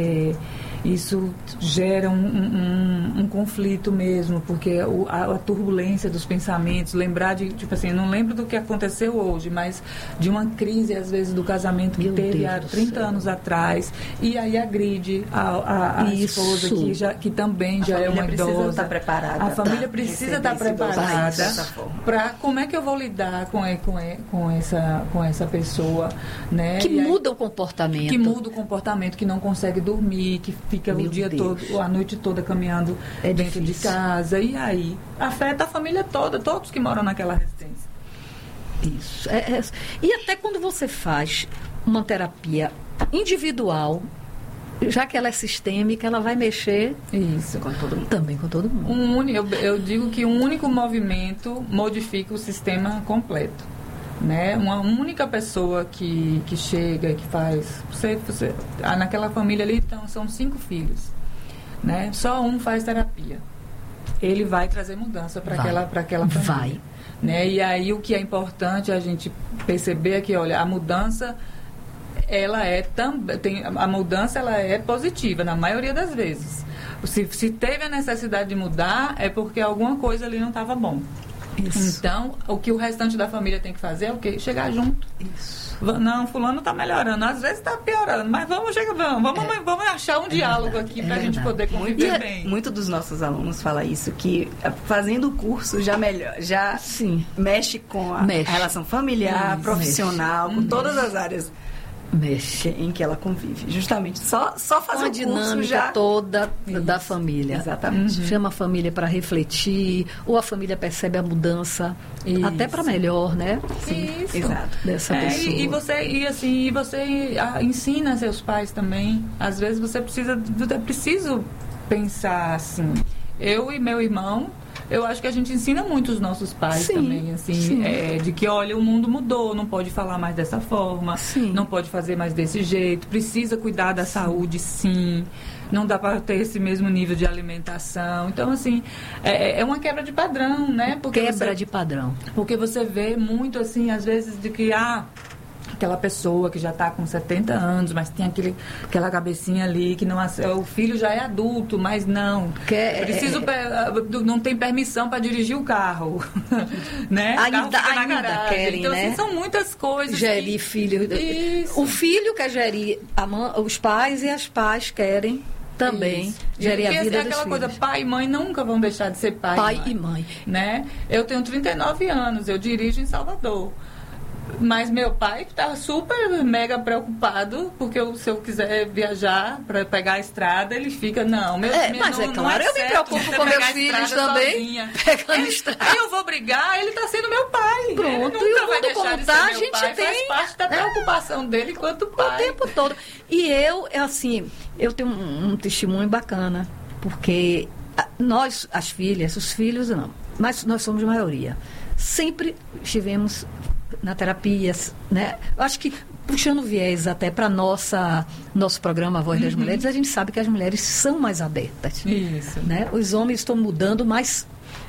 isso gera um conflito mesmo, porque a turbulência dos pensamentos, lembrar de, tipo assim, não lembro do que aconteceu hoje, mas de uma crise, às vezes, do casamento que teve há 30 anos atrás, e aí agride a esposa, que também já é uma idosa. Estar preparada, a família precisa estar preparada para como é que eu vou lidar com essa pessoa, né? Que muda o comportamento. Que muda o comportamento, que não consegue dormir, que fica o dia todo, a noite toda caminhando dentro de casa. E aí afeta a família toda, todos que moram naquela residência. Isso. E até quando você faz uma terapia individual, já que ela é sistêmica, ela vai mexer com todo mundo. Também com todo mundo. Eu digo que um único movimento modifica o sistema completo. Né? Uma única pessoa que chega e que faz... naquela família ali são 5 filhos. Né? Só um faz terapia. Ele vai trazer mudança para aquela família. Vai. Né? E aí o que é importante a gente perceber é que, olha, a mudança... a mudança ela é positiva na maioria das vezes. Se teve a necessidade de mudar, é porque alguma coisa ali não estava bom. Isso. Então, o que o restante da família tem que fazer é o quê? Chegar junto. Isso. Não, fulano está melhorando, às vezes está piorando, mas vamos achar um diálogo aqui para a gente poder conviver bem. Muito dos nossos alunos falam isso, que fazendo o curso já mexe com a relação familiar, profissional, com todas as áreas em que ela convive. Justamente, só fazer a o dinâmica curso já... toda da família. Exatamente. Chama a família para refletir, ou a família percebe a mudança, até para melhor, né? Isso. Exato. Dessa pessoa. E você ensina seus pais também. Às vezes você preciso pensar assim. Eu e meu irmão, eu acho que a gente ensina muito os nossos pais também, assim, de que, olha, o mundo mudou, não pode falar mais dessa forma, não pode fazer mais desse jeito, precisa cuidar da saúde, sim, não dá para ter esse mesmo nível de alimentação. Então, assim, é uma quebra de padrão, né? De padrão. Porque você vê muito, assim, às vezes, de que, aquela pessoa que já está com 70 anos, mas tem aquela cabecinha ali, que o filho já é adulto, mas não. Não tem permissão para dirigir o carro. Né? Ainda querem, então, né? Assim, são muitas coisas. Gerir filho. Isso. O filho quer gerir os pais e as pais querem também gerir a vida dos filhos. Aquela coisa, pai e mãe nunca vão deixar de ser pai e mãe. Né? Eu tenho 39 anos, eu dirijo em Salvador. Mas meu pai está super, mega preocupado, porque se eu quiser viajar para pegar a estrada, ele fica, mas é claro, eu me preocupo com meus filhos também, pegando estrada. Aí eu vou brigar, ele está sendo meu pai. Pronto, ele nunca vai deixar como de tá, ser a meu gente pai, tem... Faz parte da preocupação dele enquanto pai. O tempo todo. E eu tenho um testemunho bacana, porque nós, as filhas, os filhos não, mas nós somos maioria. Sempre estivemos na terapia, né? Eu acho que, puxando viés até para nosso programa A Voz das Mulheres, a gente sabe que as mulheres são mais abertas. Isso. Né? Os homens estão mudando, mas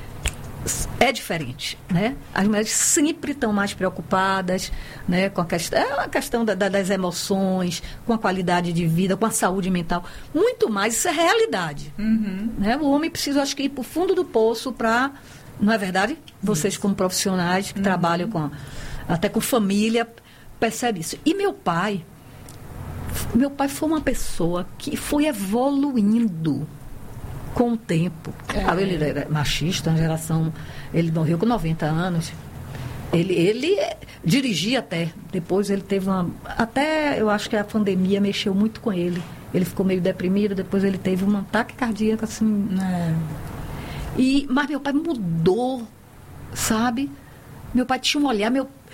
é diferente, né? As mulheres sempre estão mais preocupadas, né, com a questão das emoções, com a qualidade de vida, com a saúde mental. Muito mais, isso é realidade. Né? O homem precisa, acho que, ir para o fundo do poço para... Não é verdade? Vocês, como profissionais que trabalham até com família, percebe isso. E meu pai foi uma pessoa que foi evoluindo com o tempo. Ele era machista, uma geração... Ele morreu com 90 anos. Ele dirigia até. Depois ele teve até, eu acho que a pandemia mexeu muito com ele. Ele ficou meio deprimido, depois ele teve um ataque cardíaco, assim... Mas meu pai mudou, sabe? Meu pai tinha um olhar...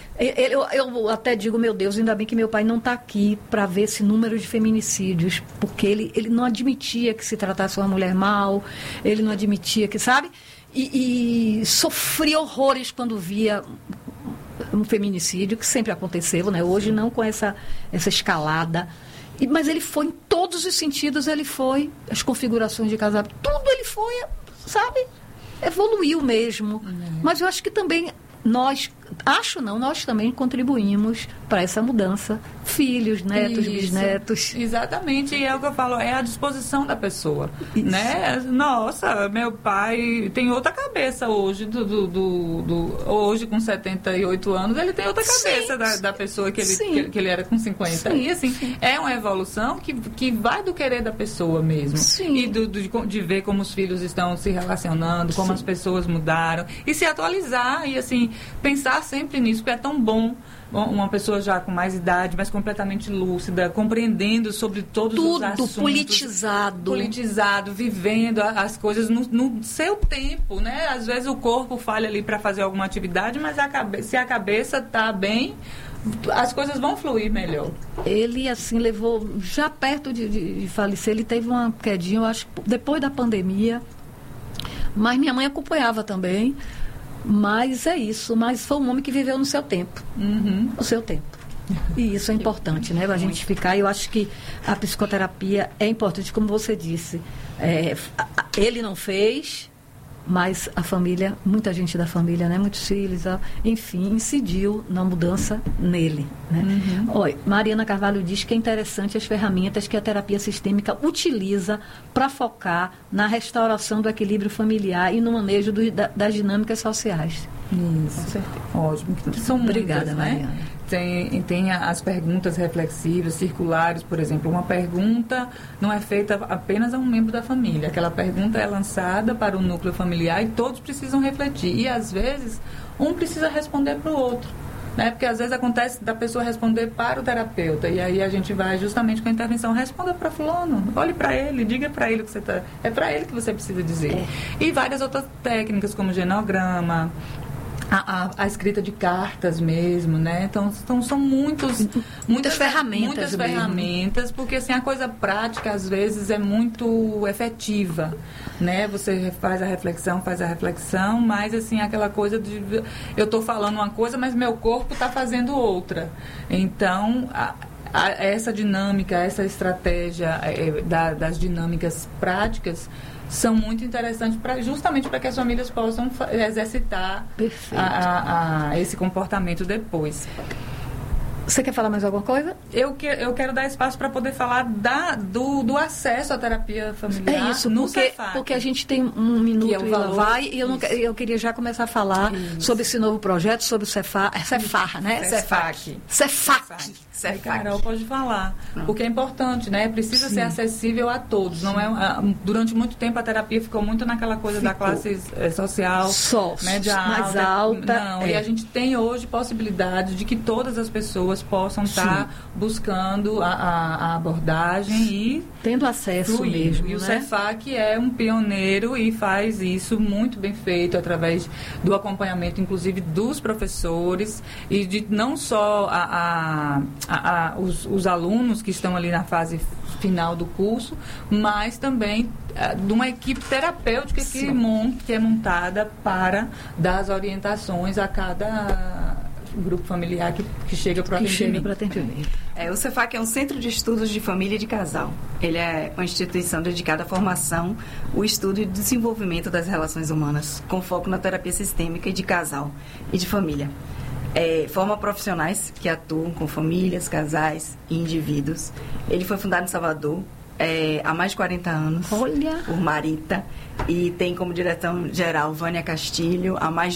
Eu até digo, meu Deus, ainda bem que meu pai não está aqui para ver esse número de feminicídios, porque ele não admitia que se tratasse uma mulher mal, ele não admitia que, sabe? E sofria horrores quando via um feminicídio, que sempre aconteceu, né? Hoje não com essa escalada. Mas ele foi em todos os sentidos, as configurações de casamento, tudo ele foi, sabe? Evoluiu mesmo. Mas eu acho que também nós também contribuímos para essa mudança. Filhos, netos, bisnetos. Exatamente, e é o que eu falo, é a disposição da pessoa. Né? Nossa, meu pai tem outra cabeça hoje, hoje com 78 anos, ele tem outra cabeça da pessoa que ele era com 50. E assim, é uma evolução que vai do querer da pessoa mesmo. E de ver como os filhos estão se relacionando, como as pessoas mudaram, e se atualizar, e assim, pensar sempre nisso, porque é tão bom uma pessoa já com mais idade, mas completamente lúcida, compreendendo sobre todos os assuntos. Politizado, vivendo as coisas no seu tempo, né? Às vezes o corpo falha ali para fazer alguma atividade, mas se a cabeça está bem, as coisas vão fluir melhor. Ele, assim, levou, já perto de falecer, ele teve uma quedinha, eu acho, depois da pandemia, mas minha mãe acompanhava também. Mas é isso, mas foi um homem que viveu no seu tempo. No seu tempo. E isso é importante, né? A gente ficar, eu acho que a psicoterapia é importante, como você disse. Ele não fez, mas a família, muita gente da família, né? Muitos filhos, enfim, incidiu na mudança nele, né? Olha, Mariana Carvalho diz que é interessante as ferramentas que a terapia sistêmica utiliza para focar na restauração do equilíbrio familiar e no manejo das dinâmicas sociais. Isso. Ótimo. São Obrigada, muitas, né? Mariana. Tem as perguntas reflexivas, circulares, por exemplo. Uma pergunta não é feita apenas a um membro da família. Aquela pergunta é lançada para o núcleo familiar e todos precisam refletir. E, às vezes, um precisa responder para o outro. Né? Porque, às vezes, acontece da pessoa responder para o terapeuta. E aí a gente vai justamente com a intervenção. Responda para fulano. Olhe para ele. Diga para ele o que você está... É para ele que você precisa dizer. E várias outras técnicas, como genograma... A escrita de cartas mesmo, né? Então são muitas ferramentas, porque assim, a coisa prática às vezes é muito efetiva, né? Você faz a reflexão, mas assim, aquela coisa de eu estou falando uma coisa, mas meu corpo está fazendo outra. Então, essa dinâmica, essa estratégia das dinâmicas práticas são muito interessantes justamente para que as famílias possam exercitar esse comportamento depois. Você quer falar mais alguma coisa? Eu quero dar espaço para poder falar do acesso à terapia familiar. É isso, porque a gente tem um minuto e ela vai, e eu queria já começar a falar sobre esse novo projeto, sobre o Cefar, né? Cefac. Carol pode falar, porque é importante, né? Precisa ser acessível a todos. Não durante muito tempo a terapia ficou muito naquela coisa da classe social, média mais alta. E a gente tem hoje possibilidade de que todas as pessoas possam estar buscando a abordagem e tendo acesso mesmo. E o Cefac é um pioneiro e faz isso muito bem feito através do acompanhamento, inclusive dos professores e de não só os alunos que estão ali na fase final do curso, mas também de uma equipe terapêutica que é montada para dar as orientações a cada grupo familiar que chega para atendimento. O Cefac é um centro de estudos de família e de casal. Ele é uma instituição dedicada à formação, o estudo e desenvolvimento das relações humanas, com foco na terapia sistêmica e de casal e de família. Forma profissionais que atuam com famílias, casais e indivíduos. Ele foi fundado em Salvador há mais de 40 anos por Marita e tem como direção-geral Vânia Castilho há mais